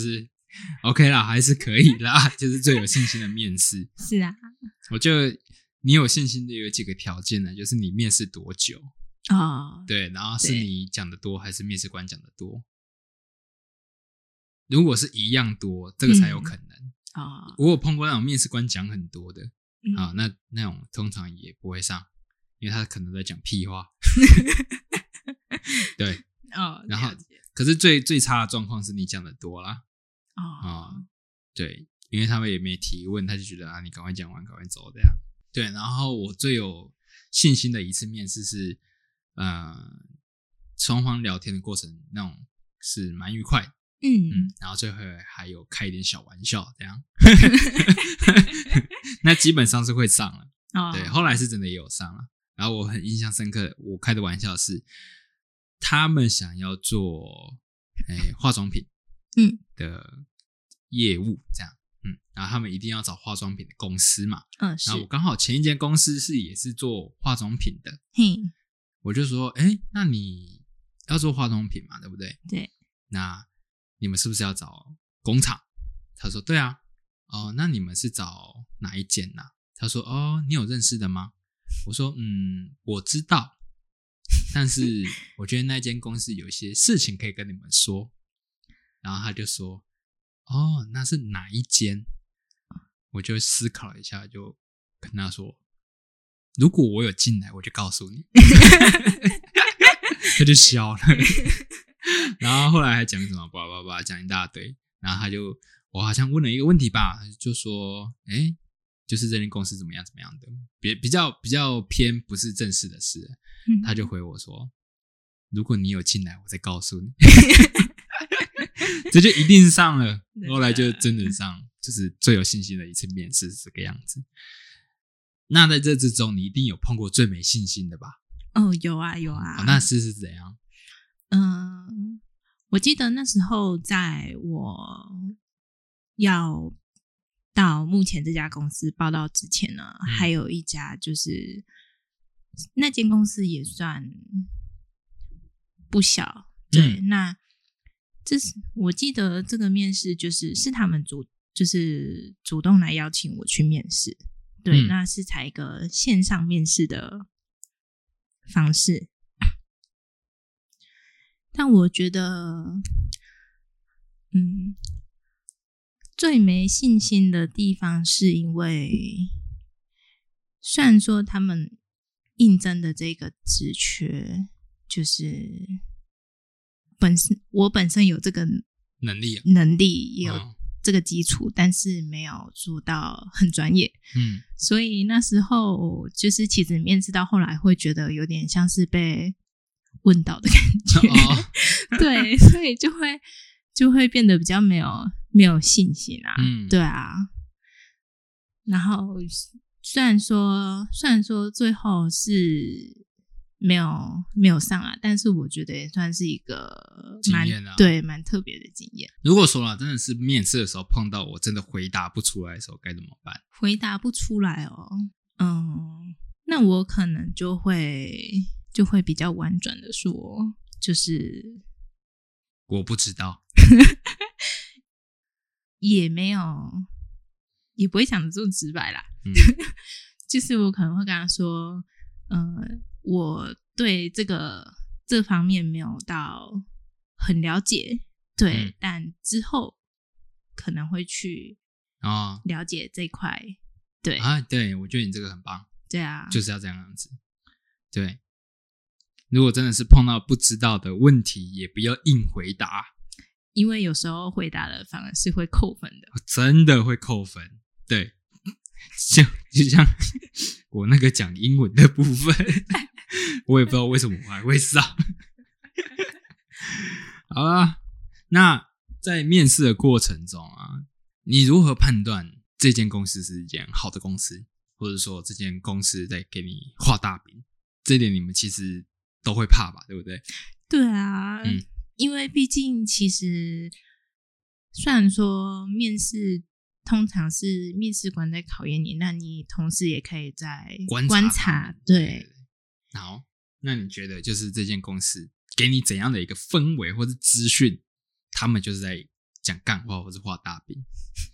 OK 啦，还是可以啦，就是最有信心的面试。 是啊， 我觉得你有信心的有几个条件呢，就是你面试多久哦， 对，然后是你讲的多还是面试官讲的多？如果是一样多，这个才有可能。嗯哦， 我有碰过那种面试官讲很多的，嗯、啊，那那种通常也不会上。因为他可能在讲屁话，对， 哦， 然后可是最最差的状况是你讲的多啦， 哦、 嗯，对，因为他们也没提问，他就觉得啊，你赶快讲完，赶快走这样。对，然后我最有信心的一次面试是，呃，双方聊天的过程那种是蛮愉快的， 嗯, 嗯，然后最后还有开一点小玩笑这样，那基本上是会上了， 哦、 对，后来是真的也有上了。然后我很印象深刻，我开的玩笑是，他们想要做诶化妆品嗯的业务这样，嗯，然后他们一定要找化妆品的公司嘛， 嗯，是。 然后我刚好前一间公司是也是做化妆品的， 嘿， 我就说，诶，那你要做化妆品嘛，对不对？ 对。 那你们是不是要找工厂？他说对啊。哦，那你们是找哪一间啊？他说哦，你有认识的吗？我说嗯，我知道，但是我觉得那间公司有一些事情可以跟你们说。然后他就说哦，那是哪一间？我就思考了一下，就跟他说，如果我有进来，我就告诉你。他就笑了。然后后来还讲什么叭叭叭讲一大堆。然后他就我好像问了一个问题吧，就说诶就是这间公司怎么样怎么样的，比比较比较偏不是正式的事，嗯、他就回我说，如果你有进来，我再告诉你。这就一定上了。后来就真的上，就是最有信心的一次面试是这个样子。那在这之中，你一定有碰过最没信心的吧？ 哦，有啊有啊。 哦、那事是怎样？ 嗯，我记得那时候在我要到目前这家公司报道之前呢，嗯、还有一家就是那间公司也算不小，对，嗯、那这是我记得这个面试就是是他们主就是主动来邀请我去面试，对，嗯、那是采一个线上面试的方式，但我觉得，嗯。最没信心的地方是因为，虽然说他们应征的这个职缺，就是本身我本身有这个能力、啊， 能力也有、哦、 这个基础，但是没有做到很专业。 嗯， 所以那时候就是其实面试到后来会觉得有点像是被问到的感觉。 哦对，所以就会就会变得比较没有没有信心啊。 嗯， 对啊。然后虽然说虽然说最后是没有没有上啊，但是我觉得也算是一个蛮经验啊， 对蛮特别的经验。 如果说啦，真的是面试的时候碰到我真的回答不出来的时候该怎么办？ 回答不出来哦，嗯，那我可能就会就会比较婉转的说，就是我不知道， 也没有，也不会讲得这么直白啦。 嗯就是我可能会跟他说，呃，我对这个这方面没有到很了解，对， 嗯但之后可能会去哦了解这块。对啊，对，我觉得你这个很棒， 对啊， 就是要这样子。对，如果真的是碰到不知道的问题，也不要硬回答， 因为有时候回答了反而是会扣分的。 真的会扣分。对，像就像我那个讲英文的部分，我也不知道为什么我还会上。好啦，那在面试的过程中啊，你如何判断这间公司是一间好的公司，或者说这间公司在给你画大饼？这一点你们其实都会怕吧，对不对？ 对啊， 嗯， 因为毕竟其实虽然说面试通常是面试官在考验你，那你同时也可以在观察观察，对。 好，那你觉得就是这间公司给你怎样的一个氛围或是资讯，他们就是在讲干话或是画大饼？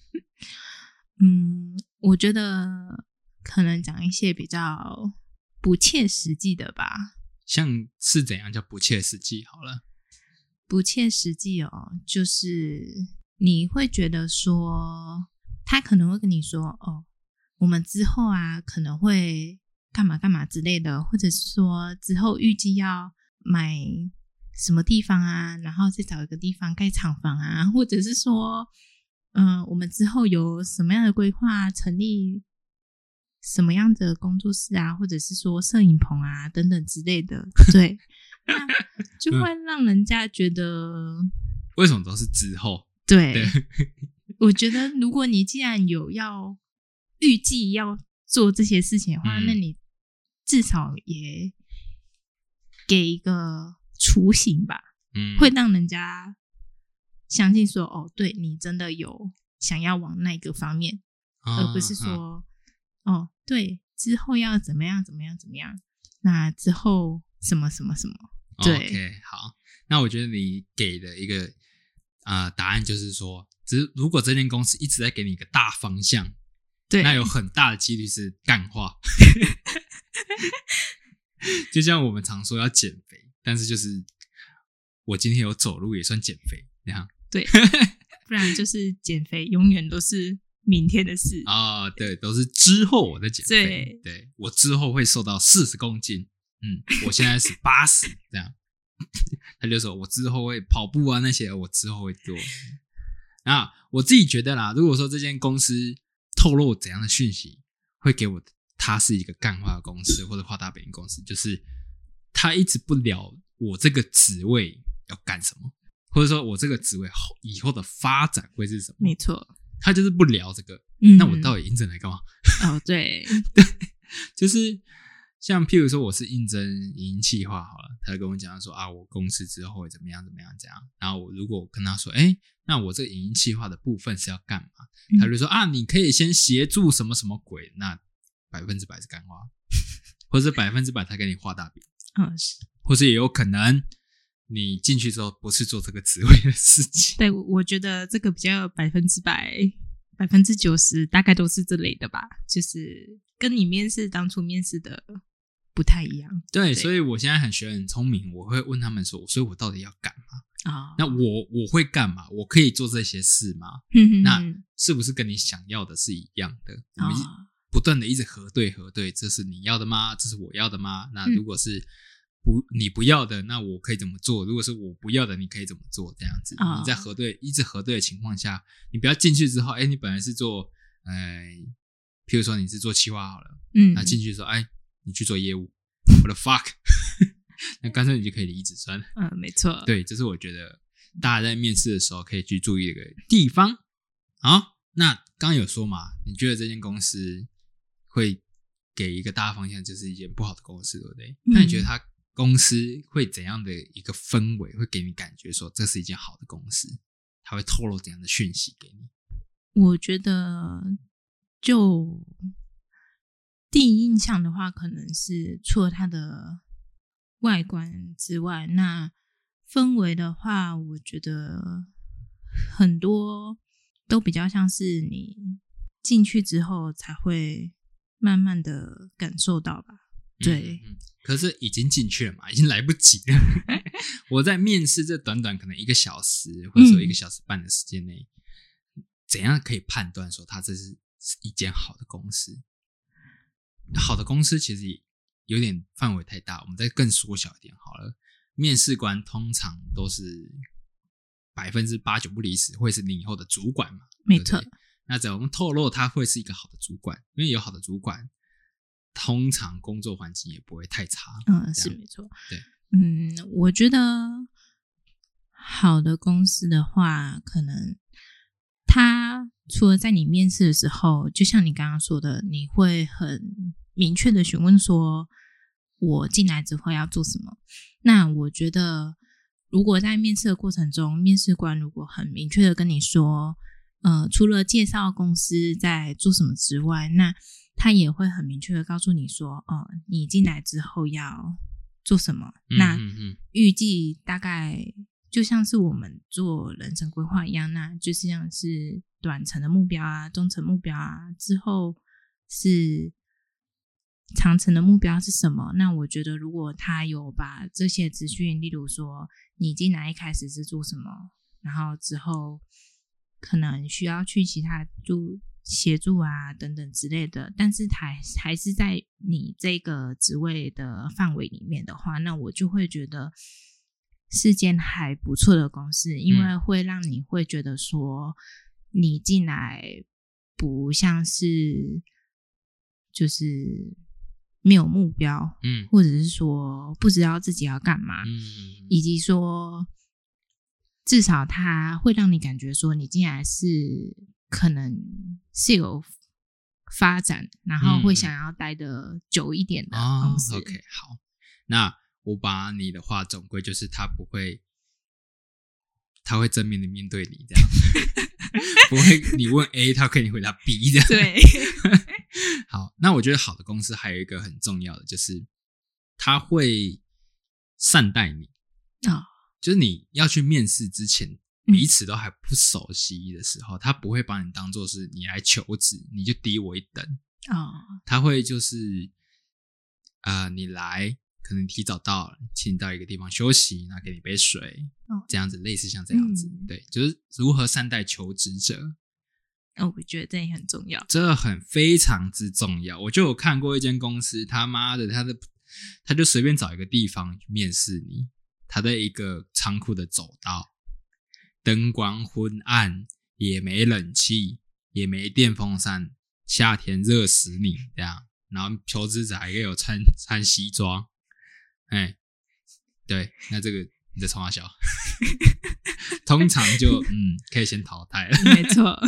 嗯，我觉得可能讲一些比较不切实际的吧。 像是怎样叫不切实际？好了， 不切实际哦，就是你会觉得说，他可能会跟你说，哦，我们之后啊可能会干嘛干嘛之类的，或者是说之后预计要买什么地方啊，然后再找一个地方盖厂房啊，或者是说，嗯、呃，我们之后有什么样的规划，成立什么样的工作室啊，或者是说摄影棚啊等等之类的，对，那就会让人家觉得为什么都是之后？ 对， 对我觉得如果你既然有要预计要做这些事情的话， 嗯那你至少也给一个雏形吧， 嗯， 会让人家相信说，哦，对你真的有想要往那个方面， 啊而不是说，哦，对，之后要怎么样怎么样怎么样，那之后什么什么什么，对 OK， 好，那我觉得你给的一个呃答案就是说，只是如果这间公司一直在给你一个大方向， 对， 那有很大的几率是干话。就像我们常说要减肥，但是就是我今天有走路也算减肥，这样对，不然就是减肥永远都是明天的事啊、对，都是之后我在减肥， 对对我之后会瘦到四十公斤，嗯，我现在是八十，这样，他就说我之后会跑步啊那些，我之后会做。那我自己觉得啦，如果说这间公司透露怎样的讯息，会给我它是一个干化公司或者画大饼公司，就是他一直不聊我这个职位要干什么，或者说我这个职位后以后的发展会是什么， 没错， 他就是不聊这个。 嗯， 那我到底应征来干嘛？ 哦，对， 就是像譬如说我是应征影音企划好了，他就跟我讲说啊，我公司之后会怎么样怎么样这样。然后我如果跟他说，哎，那我这个影音企划的部分是要干嘛？ 嗯他就说啊，你可以先协助什么什么鬼，那百分之百是干话，或者百分之百他给你画大饼， 嗯，是， 或者也有可能你进去之后不是做这个职位的事情。 对，我觉得这个比较百分之百。百分之九十大概都是这类的吧，就是跟你面试当初面试的不太一样。 对， 对所以我现在很学很聪明，我会问他们说，所以我到底要干嘛？ 啊、哦， 那我我会干嘛？我可以做这些事吗？ 哼哼那是不是跟你想要的是一样的？我们哦不断的一直核对核对，这是你要的吗？这是我要的吗？那如果是不你不要的，那我可以怎么做？如果是我不要的，你可以怎么做？这样子，哦、你在核对一直核对的情况下，你不要进去之后，哎，你本来是做呃，譬如说你是做企划好了，嗯，那进去说，哎，你去做业务，我的 fuck， 那干脆你就可以离职算了。 嗯，没错， 对，这是我觉得大家在面试的时候可以去注意的一个地方。好，那刚刚有说嘛，你觉得这间公司会给一个大方向，就是一间不好的公司，对不对？嗯、那你觉得它公司会怎样的一个氛围，会给你感觉说这是一间好的公司？它会透露怎样的讯息给你？ 我觉得，就第一印象的话，可能是除了它的外观之外，那氛围的话，我觉得很多都比较像是你进去之后才会慢慢的感受到吧。对、 嗯嗯，可是已经进去了嘛，已经来不及了。我在面试这短短可能一个小时，或者说一个小时半的时间内、嗯，怎样可以判断说它这是一间好的公司？好的公司其实有点范围太大，我们再更缩小一点好了。面试官通常都是百分之八九不离十，会是你以后的主管嘛？ 没错。 那怎么透露他会是一个好的主管？因为有好的主管，通常工作环境也不会太差。 嗯，是没错。 对， 嗯，我觉得好的公司的话，可能他除了在你面试的时候，就像你刚刚说的，你会很明确的询问说，我进来之后要做什么。那我觉得，如果在面试的过程中，面试官如果很明确的跟你说，呃，除了介绍公司在做什么之外，那他也会很明确的告诉你说，哦、呃，你进来之后要做什么。 嗯、 那嗯嗯预计大概就像是我们做人生规划一样，那就是像是短程的目标啊、中程目标啊，之后是长程的目标是什么。那我觉得如果他有把这些资讯，例如说你进来一开始是做什么，然后之后可能需要去其他就协助啊等等之类的，但是还还是在你这个职位的范围里面的话，那我就会觉得是间还不错的公司，因为会让你会觉得说你进来不像是就是没有目标， 嗯， 或者是说不知道自己要干嘛， 嗯， 以及说至少它会让你感觉说你进来是可能是有发展，然后会想要待得久一点的公司。 哦、OK， 好，那我把你的话总归就是他不会，他会正面的面对你这样，不会你问 A， 他可以回答 B 这样。 对， 好，那我觉得好的公司还有一个很重要的就是他会善待你啊、哦， 就是你要去面试之前。彼此都还不熟悉的时候、嗯、他不会把你当作是你来求职你就低我一等、 哦、 他会就是呃，你来可能提早到了，请你到一个地方休息，然后给你杯水、哦、这样子，类似像这样子、嗯、对，就是如何善待求职者。 哦，我觉得这也很重要， 这很非常之重要。我就有看过一间公司，他妈的他的他就随便找一个地方面试你，他在一个仓库的走道，灯光昏暗，也没冷气，也没电风扇，夏天热死你这样。然后求职者还可以有穿穿西装，哎，对，那这个你在冲他笑，通常就嗯可以先淘汰了， 没错，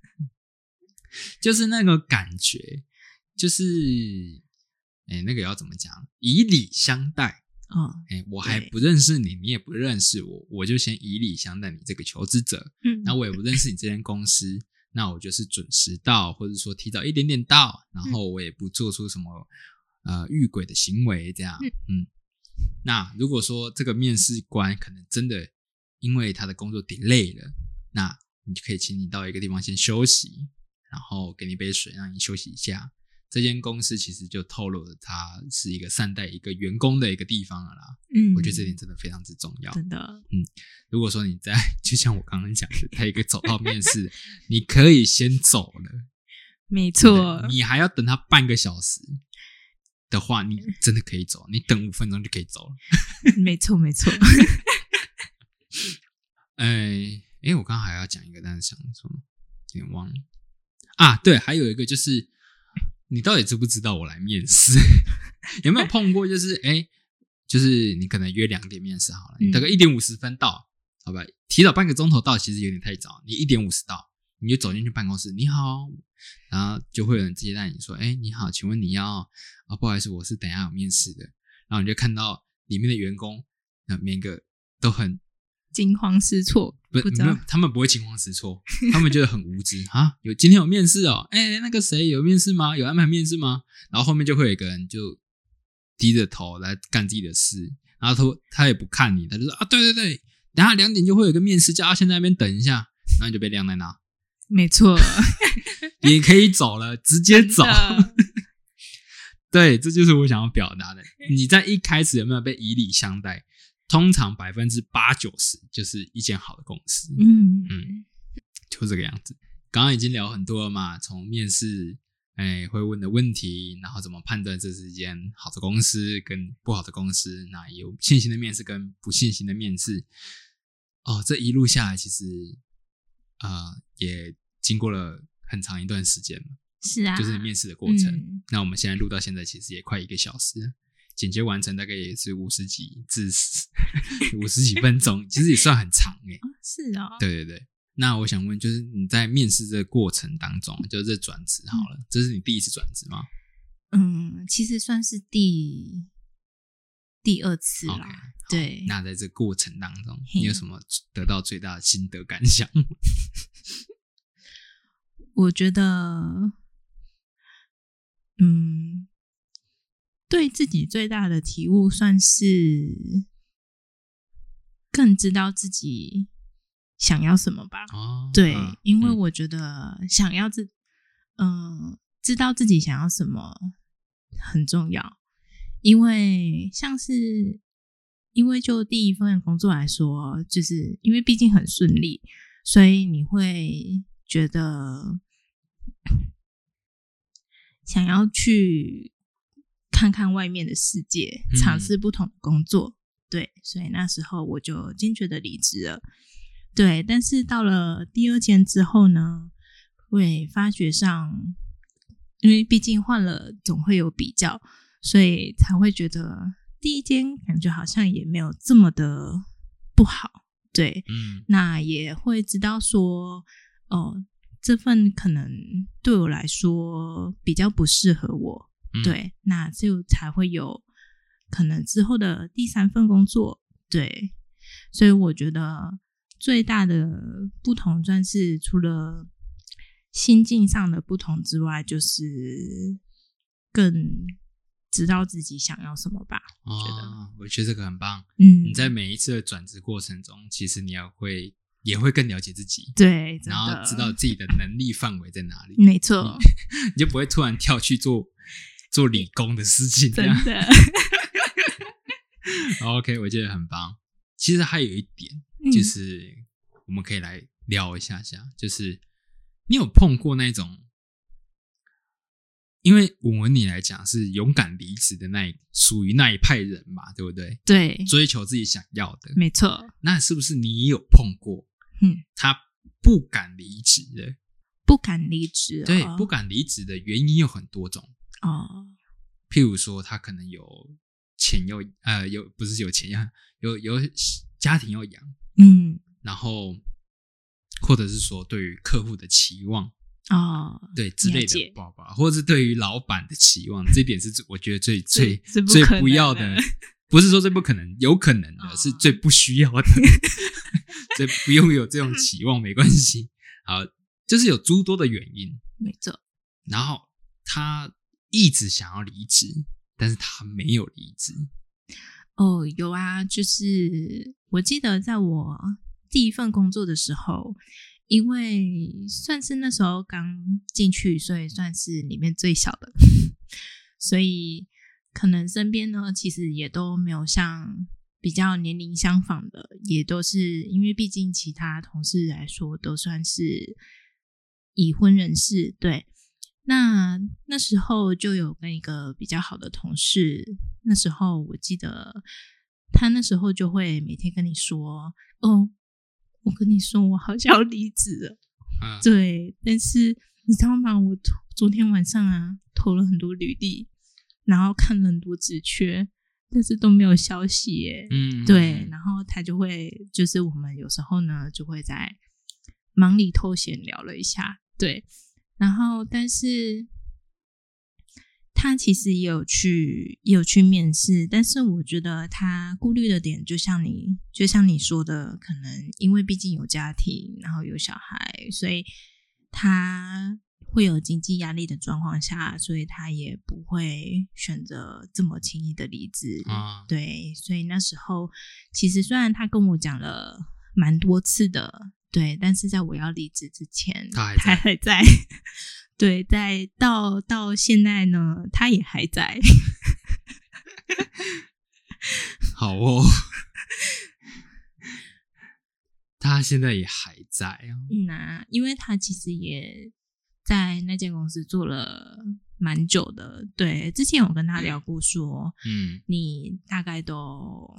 就是那个感觉，就是哎那个要怎么讲，以礼相待。 哦， 哎，我还不认识你，你也不认识我，我就先以礼相待你这个求职者。嗯，那我也不认识你这间公司，那我就是准时到，或者说提早一点点到，然后我也不做出什么呃逾轨的行为，这样。嗯，那如果说这个面试官可能真的因为他的工作 delay 了，那你就可以请你到一个地方先休息，然后给你杯水，让你休息一下。这间公司其实就透露了它是一个善待一个员工的一个地方了啦。嗯，我觉得这点真的非常之重要。 真的， 嗯，如果说你在就像我刚刚讲的，他一个走到面试，你可以先走了， 没错， 你还要等他半个小时， 的话，你真的可以走，你等五分钟就可以走了。 没错没错。 哎哎，我刚刚还要讲一个，但是想说有点忘了啊。对，还有一个就是，你到底知不知道我来面试？有没有碰过？就是哎，就是你可能约两点面试好了，你大概一点五十分到，好吧？提早半个钟头到，其实有点太早。你一点五十到，你就走进去办公室，你好，然后就会有人接待你说，哎，你好，请问你要啊？不好意思，我是等一下有面试的。然后你就看到里面的员工，那每个都很惊慌失措， 不， 不知道他们不会惊慌失措，他们觉得很无知啊。有今天有面试哦，哎，那个谁有面试吗？有安排面试吗？然后后面就会有一个人就低着头来干自己的事，然后他他也不看你，他就说啊，对对对，等下两点就会有一个面试，叫他先在那边等一下，然后你就被晾在那。 没错， 你可以走了，直接走。对，这就是我想要表达的。你在一开始有没有被以礼相待？通常百分之八九十就是一间好的公司。 嗯嗯，就这个样子。刚刚已经聊很多了嘛，从面试，哎，会问的问题，然后怎么判断这是一间好的公司跟不好的公司，那有信心的面试跟不信心的面试。哦，这一路下来，其实啊、呃，也经过了很长一段时间嘛。 是啊， 就是面试的过程。 嗯、 那我们现在录到现在，其实也快一个小时了，剪接完成大概也是五十几至五十几分钟，其实也算很长哎、欸哦。是哦， 对对对。那我想问，就是你在面试这个过程当中，就是这转职好了、嗯，这是你第一次转职吗？ 嗯，其实算是第第二次啦。Okay, 对。 那在这过程当中，你有什么得到最大的心得感想？ 我觉得。嗯，对自己最大的体悟算是更知道自己想要什么吧。 哦， 对、 啊， 因为我觉得想要自，嗯、呃，知道自己想要什么很重要。因为像是，因为就第一份工作来说，就是因为毕竟很顺利，所以你会觉得。想要去看看外面的世界，尝试不同的工作、嗯、对，所以那时候我就坚决的离职了。对，但是到了第二间之后呢，会发觉上，因为毕竟换了总会有比较，所以才会觉得第一间感觉好像也没有这么的不好。对， 嗯， 那也会知道说哦，这份可能对我来说比较不适合我、嗯、对，那就才会有可能之后的第三份工作。对，所以我觉得最大的不同算是除了心境上的不同之外，就是更知道自己想要什么吧。 哦， 我觉得我觉得这个很棒。 嗯， 你在每一次的转职过程中，其实你也会也会更了解自己， 对， 然后知道自己的能力范围在哪里。 没错， 你就不会突然跳去做做理工的事情， 真的。 OK， 我觉得很棒。其实还有一点，就是我们可以来聊一下下，嗯、就是你有碰过那种，因为我们你来讲是勇敢离职的那一属于那一派人嘛，对不对？ 对， 追求自己想要的， 没错。 那是不是你也有碰过？ 嗯， 他不敢离职的， 不敢离职、哦， 对，不敢离职的原因有很多种哦。 譬如说，他可能有钱要呃有不是有钱要有有家庭要养， 嗯， 然后或者是说对于客户的期望哦， 对之类的，爸爸或者是对于老板的期望，这一点是我觉得最最最最不要的，不是说最不可能，有可能的、哦、是最不需要的，所以不用有这种期望没关系。好，就是有诸多的原因， 没错。 然后他一直想要离职，但是他没有离职。 哦，有啊，就是我记得在我第一份工作的时候，因为算是那时候刚进去，所以算是里面最小的，所以可能身边呢其实也都没有像比较年龄相仿的，也都是因为毕竟其他同事来说都算是已婚人士，对。 那那时候就有跟一个比较好的同事，那时候我记得他那时候就会每天跟你说，哦，我跟你说我好像要离职了， 嗯， 对，但是你知道吗？我昨天晚上啊投了很多履历，然后看了很多职缺，但是都没有消息耶。 嗯， 对，然后他就会，就是我们有时候呢就会在忙里偷闲聊了一下，对，然后但是他其实也有去也有去面试，但是我觉得他顾虑的点就像你就像你说的，可能因为毕竟有家庭，然后有小孩，所以他会有经济压力的状况下，所以他也不会选择这么轻易的离职。 啊， 对，所以那时候其实虽然他跟我讲了蛮多次的，对，但是在我要离职之前， 他还在他还在。对，在到到现在呢，他也还在。 好哦，他现在也还在啊。 嗯啊，因为他其实也在那间公司做了蛮久的。对，之前有跟他聊过说， 嗯， 你大概都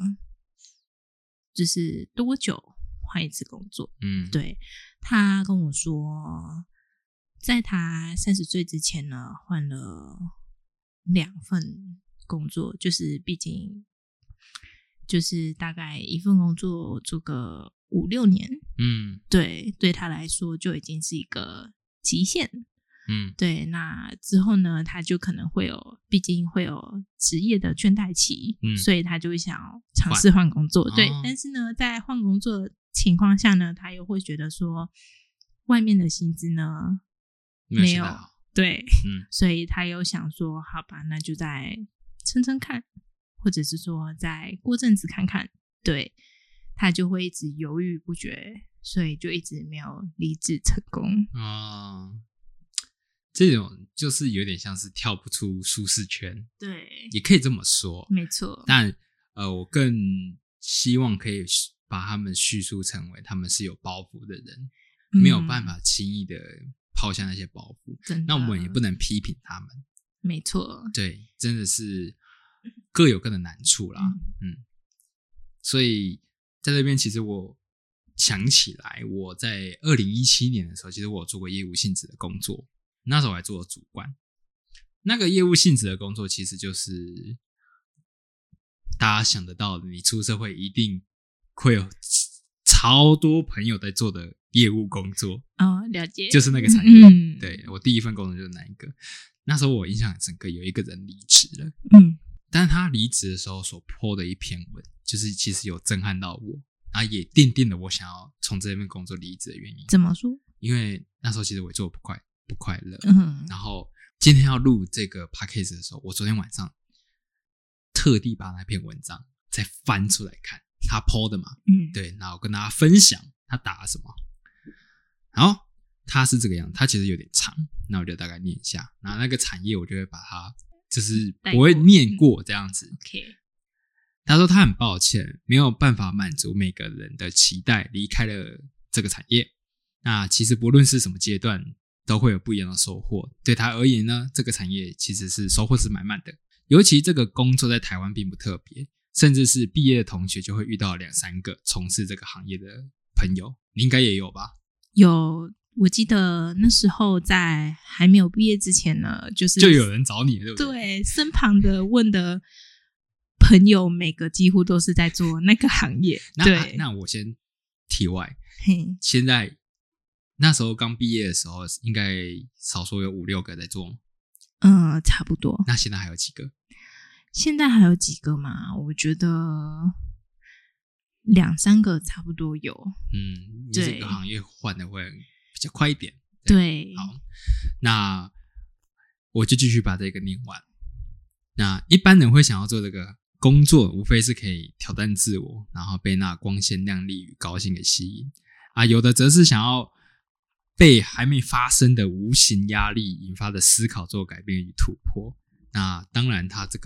就是多久换一次工作？ 嗯， 对，他跟我说，在他三十岁之前呢，换了两份工作，就是毕竟就是大概一份工作做个五六年， 嗯， 对，对他来说就已经是一个极限。 嗯， 对，那之后呢，他就可能会有，毕竟会有职业的倦怠期， 嗯所以他就会想要尝试换工作。对， 哦但是呢，在换工作的情况下呢，他又会觉得说，外面的薪资呢没有没有现在好， 对， 嗯， 所以他又想说，好吧，那就再撑撑看，或者是说再过阵子看看。对，他就会一直犹豫不决，所以就一直没有离职成功。 哦，这种就是有点像是跳不出舒适圈， 对， 也可以这么说。 没错。 但呃，我更希望可以把他们叙述成为他们是有包袱的人， 嗯没有办法轻易的抛下那些包袱。 真的， 那我们也不能批评他们， 没错。 对，真的是各有各的难处啦。嗯，嗯所以在这边，其实我想起来，我在二零一七年的时候，其实我有做过业务性质的工作，那时候我还做了主管。那个业务性质的工作，其实就是大家想得到的，你出社会一定会有超多朋友在做的业务工作。 哦，了解， 就是那个产业。 嗯， 对，我第一份工作就是那一个。那时候我印象很深刻，有一个人离职了， 嗯， 但是他离职的时候所 po 的一篇文，就是其实有震撼到我，然后也奠定了我想要从这份工作离职的原因。 怎么说？ 因为那时候其实我也做得不快不快乐， 嗯， 然后今天要录这个 podcast 的时候，我昨天晚上特地把那篇文章再翻出来看，他 po 的嘛， 嗯， 对，然后我跟大家分享他打了什么。好，他是这个样子，他其实有点长，那我就大概念一下。然后那个产业我就会把它就是不会念过这样子。 OK， 他说他很抱歉，没有办法满足每个人的期待，离开了这个产业。那其实不论是什么阶段，都会有不一样的收获。对他而言呢，这个产业其实是收获是满满的。尤其这个工作在台湾并不特别，甚至是毕业的同学就会遇到两三个从事这个行业的朋友，你应该也有吧？ 有，我记得那时候在还没有毕业之前呢，就是就有人找你，对不对？ 对，身旁的问的朋友，每个几乎都是在做那个行业。 那对， 那我先题外， 嘿， 现在那时候刚毕业的时候，应该少说有五六个在做， 嗯，差不多。 那现在还有几个？ 现在还有几个嘛？我觉得两三个差不多有。 嗯， 对这个行业换的会比较快一点。 对， 好，那我就继续把这个念完。那一般人会想要做这个工作，无非是可以挑战自我，然后被那光鲜亮丽与高兴给吸引啊。有的则是想要被还没发生的无形压力引发的思考做改变与突破。那当然，他这个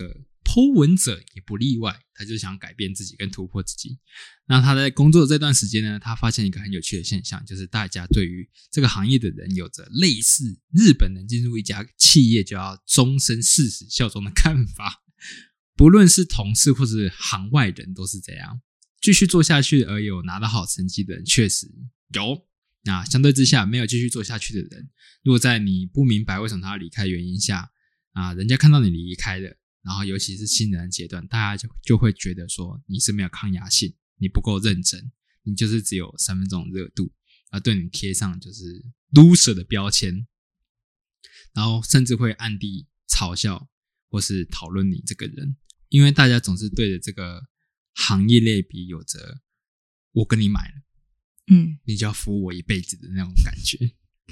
po 文者也不例外，他就想改变自己跟突破自己。那他在工作的这段时间呢，他发现一个很有趣的现象，就是大家对于这个行业的人有着类似日本人进入一家企业就要终身誓死效忠的看法，不论是同事或是行外人都是这样。继续做下去而有拿到好成绩的人确实有，那相对之下没有继续做下去的人，如果在你不明白为什么他要离开原因下啊，人家看到你离开了，然后尤其是新人的阶段，大家就就会觉得说你是没有抗压性，你不够认真，你就是只有三分钟的热度，而对你贴上就是 loser 的标签，然后甚至会暗地嘲笑或是讨论你这个人，因为大家总是对着这个行业类比有着我跟你买了， 嗯， 你就要服务我一辈子的那种感觉。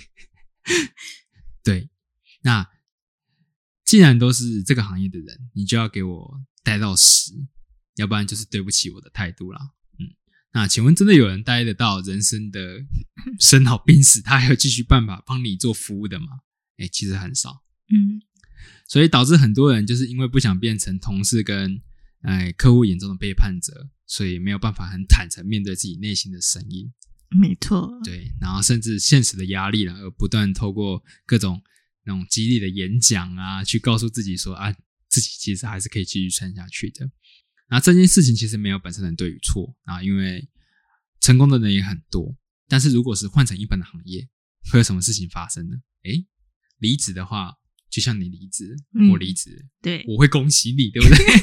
对，那既然都是这个行业的人，你就要给我待到死，要不然就是对不起我的态度啦。嗯，那请问真的有人待得到人生的生老病死，他还有继续办法帮你做服务的吗？诶，其实很少。 嗯， 所以导致很多人就是因为不想变成同事跟呃客户眼中的背叛者，所以没有办法很坦诚面对自己内心的声音。 没错， 对，然后甚至现实的压力啦，而不断透过各种那种激励的演讲啊，去告诉自己说啊，自己其实还是可以继续撑下去的。那这件事情其实没有本身的对与错啊，因为成功的人也很多，但是如果是换成一般的行业，会有什么事情发生呢？诶，离职的话，就像你离职， 嗯、 我离职， 对， 我会恭喜你，对不对？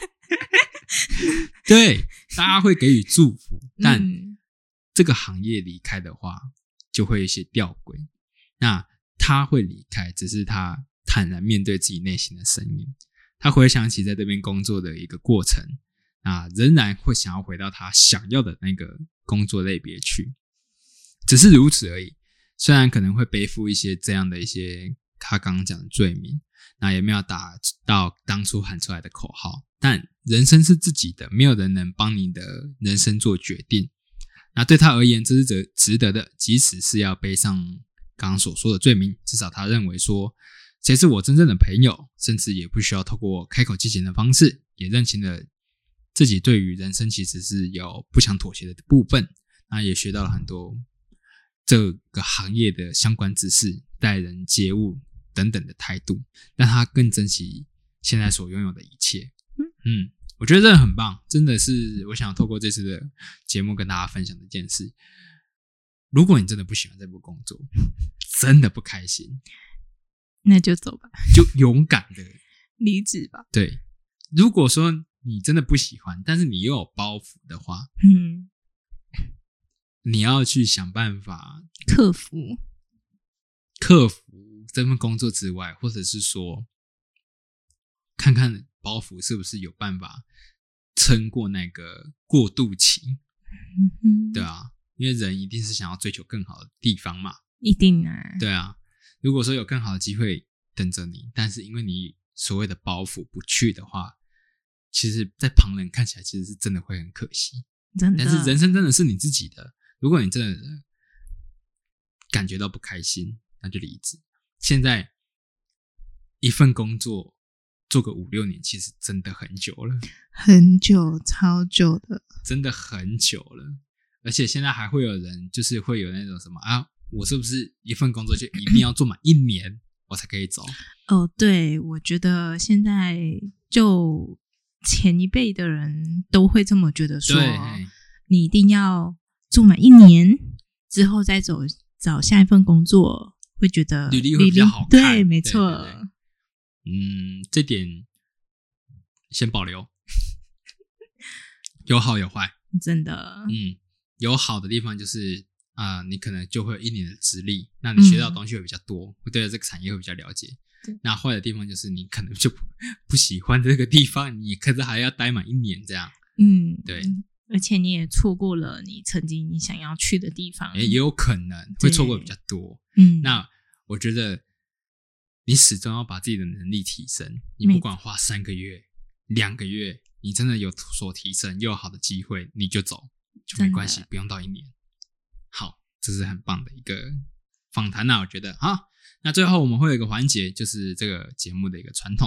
对，大家会给予祝福，但、嗯这个行业离开的话，就会有一些吊诡。那他会离开，只是他坦然面对自己内心的声音。他回想起在这边工作的一个过程，啊，仍然会想要回到他想要的那个工作类别去，只是如此而已。虽然可能会背负一些这样的一些他刚刚讲的罪名，那也没有达到当初喊出来的口号，但人生是自己的，没有人能帮你的人生做决定。那对他而言，这是值得的，即使是要背上刚刚所说的罪名，至少他认为说，谁是我真正的朋友，甚至也不需要透过开口借钱的方式，也认清了自己对于人生其实是有不想妥协的部分。那也学到了很多这个行业的相关知识、待人接物等等的态度，让他更珍惜现在所拥有的一切。嗯。我觉得这很棒，真的是我想要透过这次的节目跟大家分享的一件事。如果你真的不喜欢这份工作，真的不开心， 那就走吧， 就勇敢的离职吧。 对，如果说你真的不喜欢，但是你又有包袱的话， 嗯， 你要去想办法克服克服这份工作之外，或者是说看看包袱是不是有办法撑过那个过渡期。 嗯， 对啊，因为人一定是想要追求更好的地方嘛。 一定啊。 对啊，如果说有更好的机会等着你，但是因为你所谓的包袱不去的话，其实在旁人看起来其实是真的会很可惜。 真的。 但是人生真的是你自己的，如果你真的感觉到不开心，那就离职。现在一份工作做个五六年，其实真的很久了， 很久，超久的， 真的很久了。而且现在还会有人，就是会有那种什么啊，我是不是一份工作就一定要做满一年，我才可以走？ 哦，对，我觉得现在就前一辈的人都会这么觉得说，你一定要做满一年之后再走找下一份工作，会觉得履历会比较好看。 对，没错。 对对对，嗯，这点先保留，有好有坏， 真的。 嗯，有好的地方就是啊、呃，你可能就会有一年的资历，那你学到的东西会比较多，会、嗯、对这个产业会比较了解。那坏的地方就是你可能就 不, 不喜欢这个地方，你可是还要待满一年这样。 嗯， 对， 而且你也错过了你曾经你想要去的地方， 也有可能会错过比较多。 嗯， 那我觉得你始终要把自己的能力提升，你不管花三个月、两个月，你真的有所提升，又有好的机会，你就走就没关系，不用到一年。好，这是很棒的一个访谈啊，我觉得好。那最后我们会有一个环节，就是这个节目的一个传统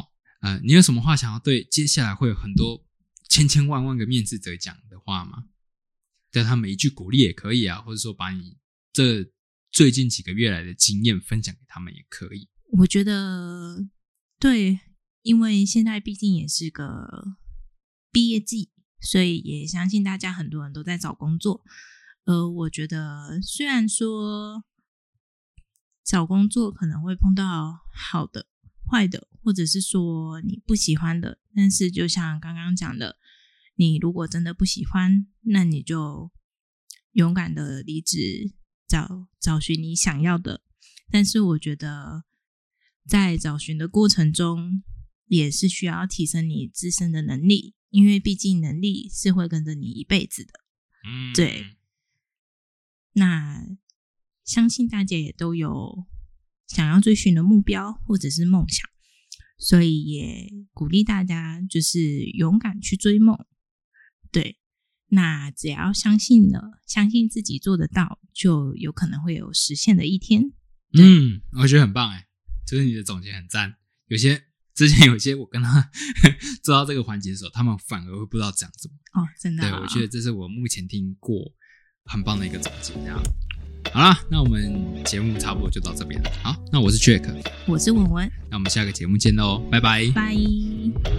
呃，你有什么话想要对接下来会有很多千千万万个面试者讲的话吗？对他们一句鼓励也可以啊，或者说把你这最近几个月来的经验分享给他们也可以。 我觉得对，因为现在毕竟也是个毕业季，所以也相信大家很多人都在找工作。呃，我觉得虽然说找工作可能会碰到好的、坏的，或者是说你不喜欢的，但是就像刚刚讲的，你如果真的不喜欢，那你就勇敢的离职，找找寻你想要的。但是我觉得在找寻的过程中，也是需要提升你自身的能力，因为毕竟能力是会跟着你一辈子的。 嗯， 对。那相信大家也都有想要追寻的目标或者是梦想，所以也鼓励大家就是勇敢去追梦。对，那只要相信了，相信自己做得到，就有可能会有实现的一天。 嗯，我觉得很棒诶，就是你的总结很赞。有些之前有些我跟他做到这个环节的时候，他们反而会不知道讲什么。 哦，真的、哦。 对，我觉得这是我目前听过很棒的一个总结。这样，好啦，那我们节目差不多就到这边了。好，那我是 Jack， 我是文文， 那我们下个节目见喽，拜拜， 拜。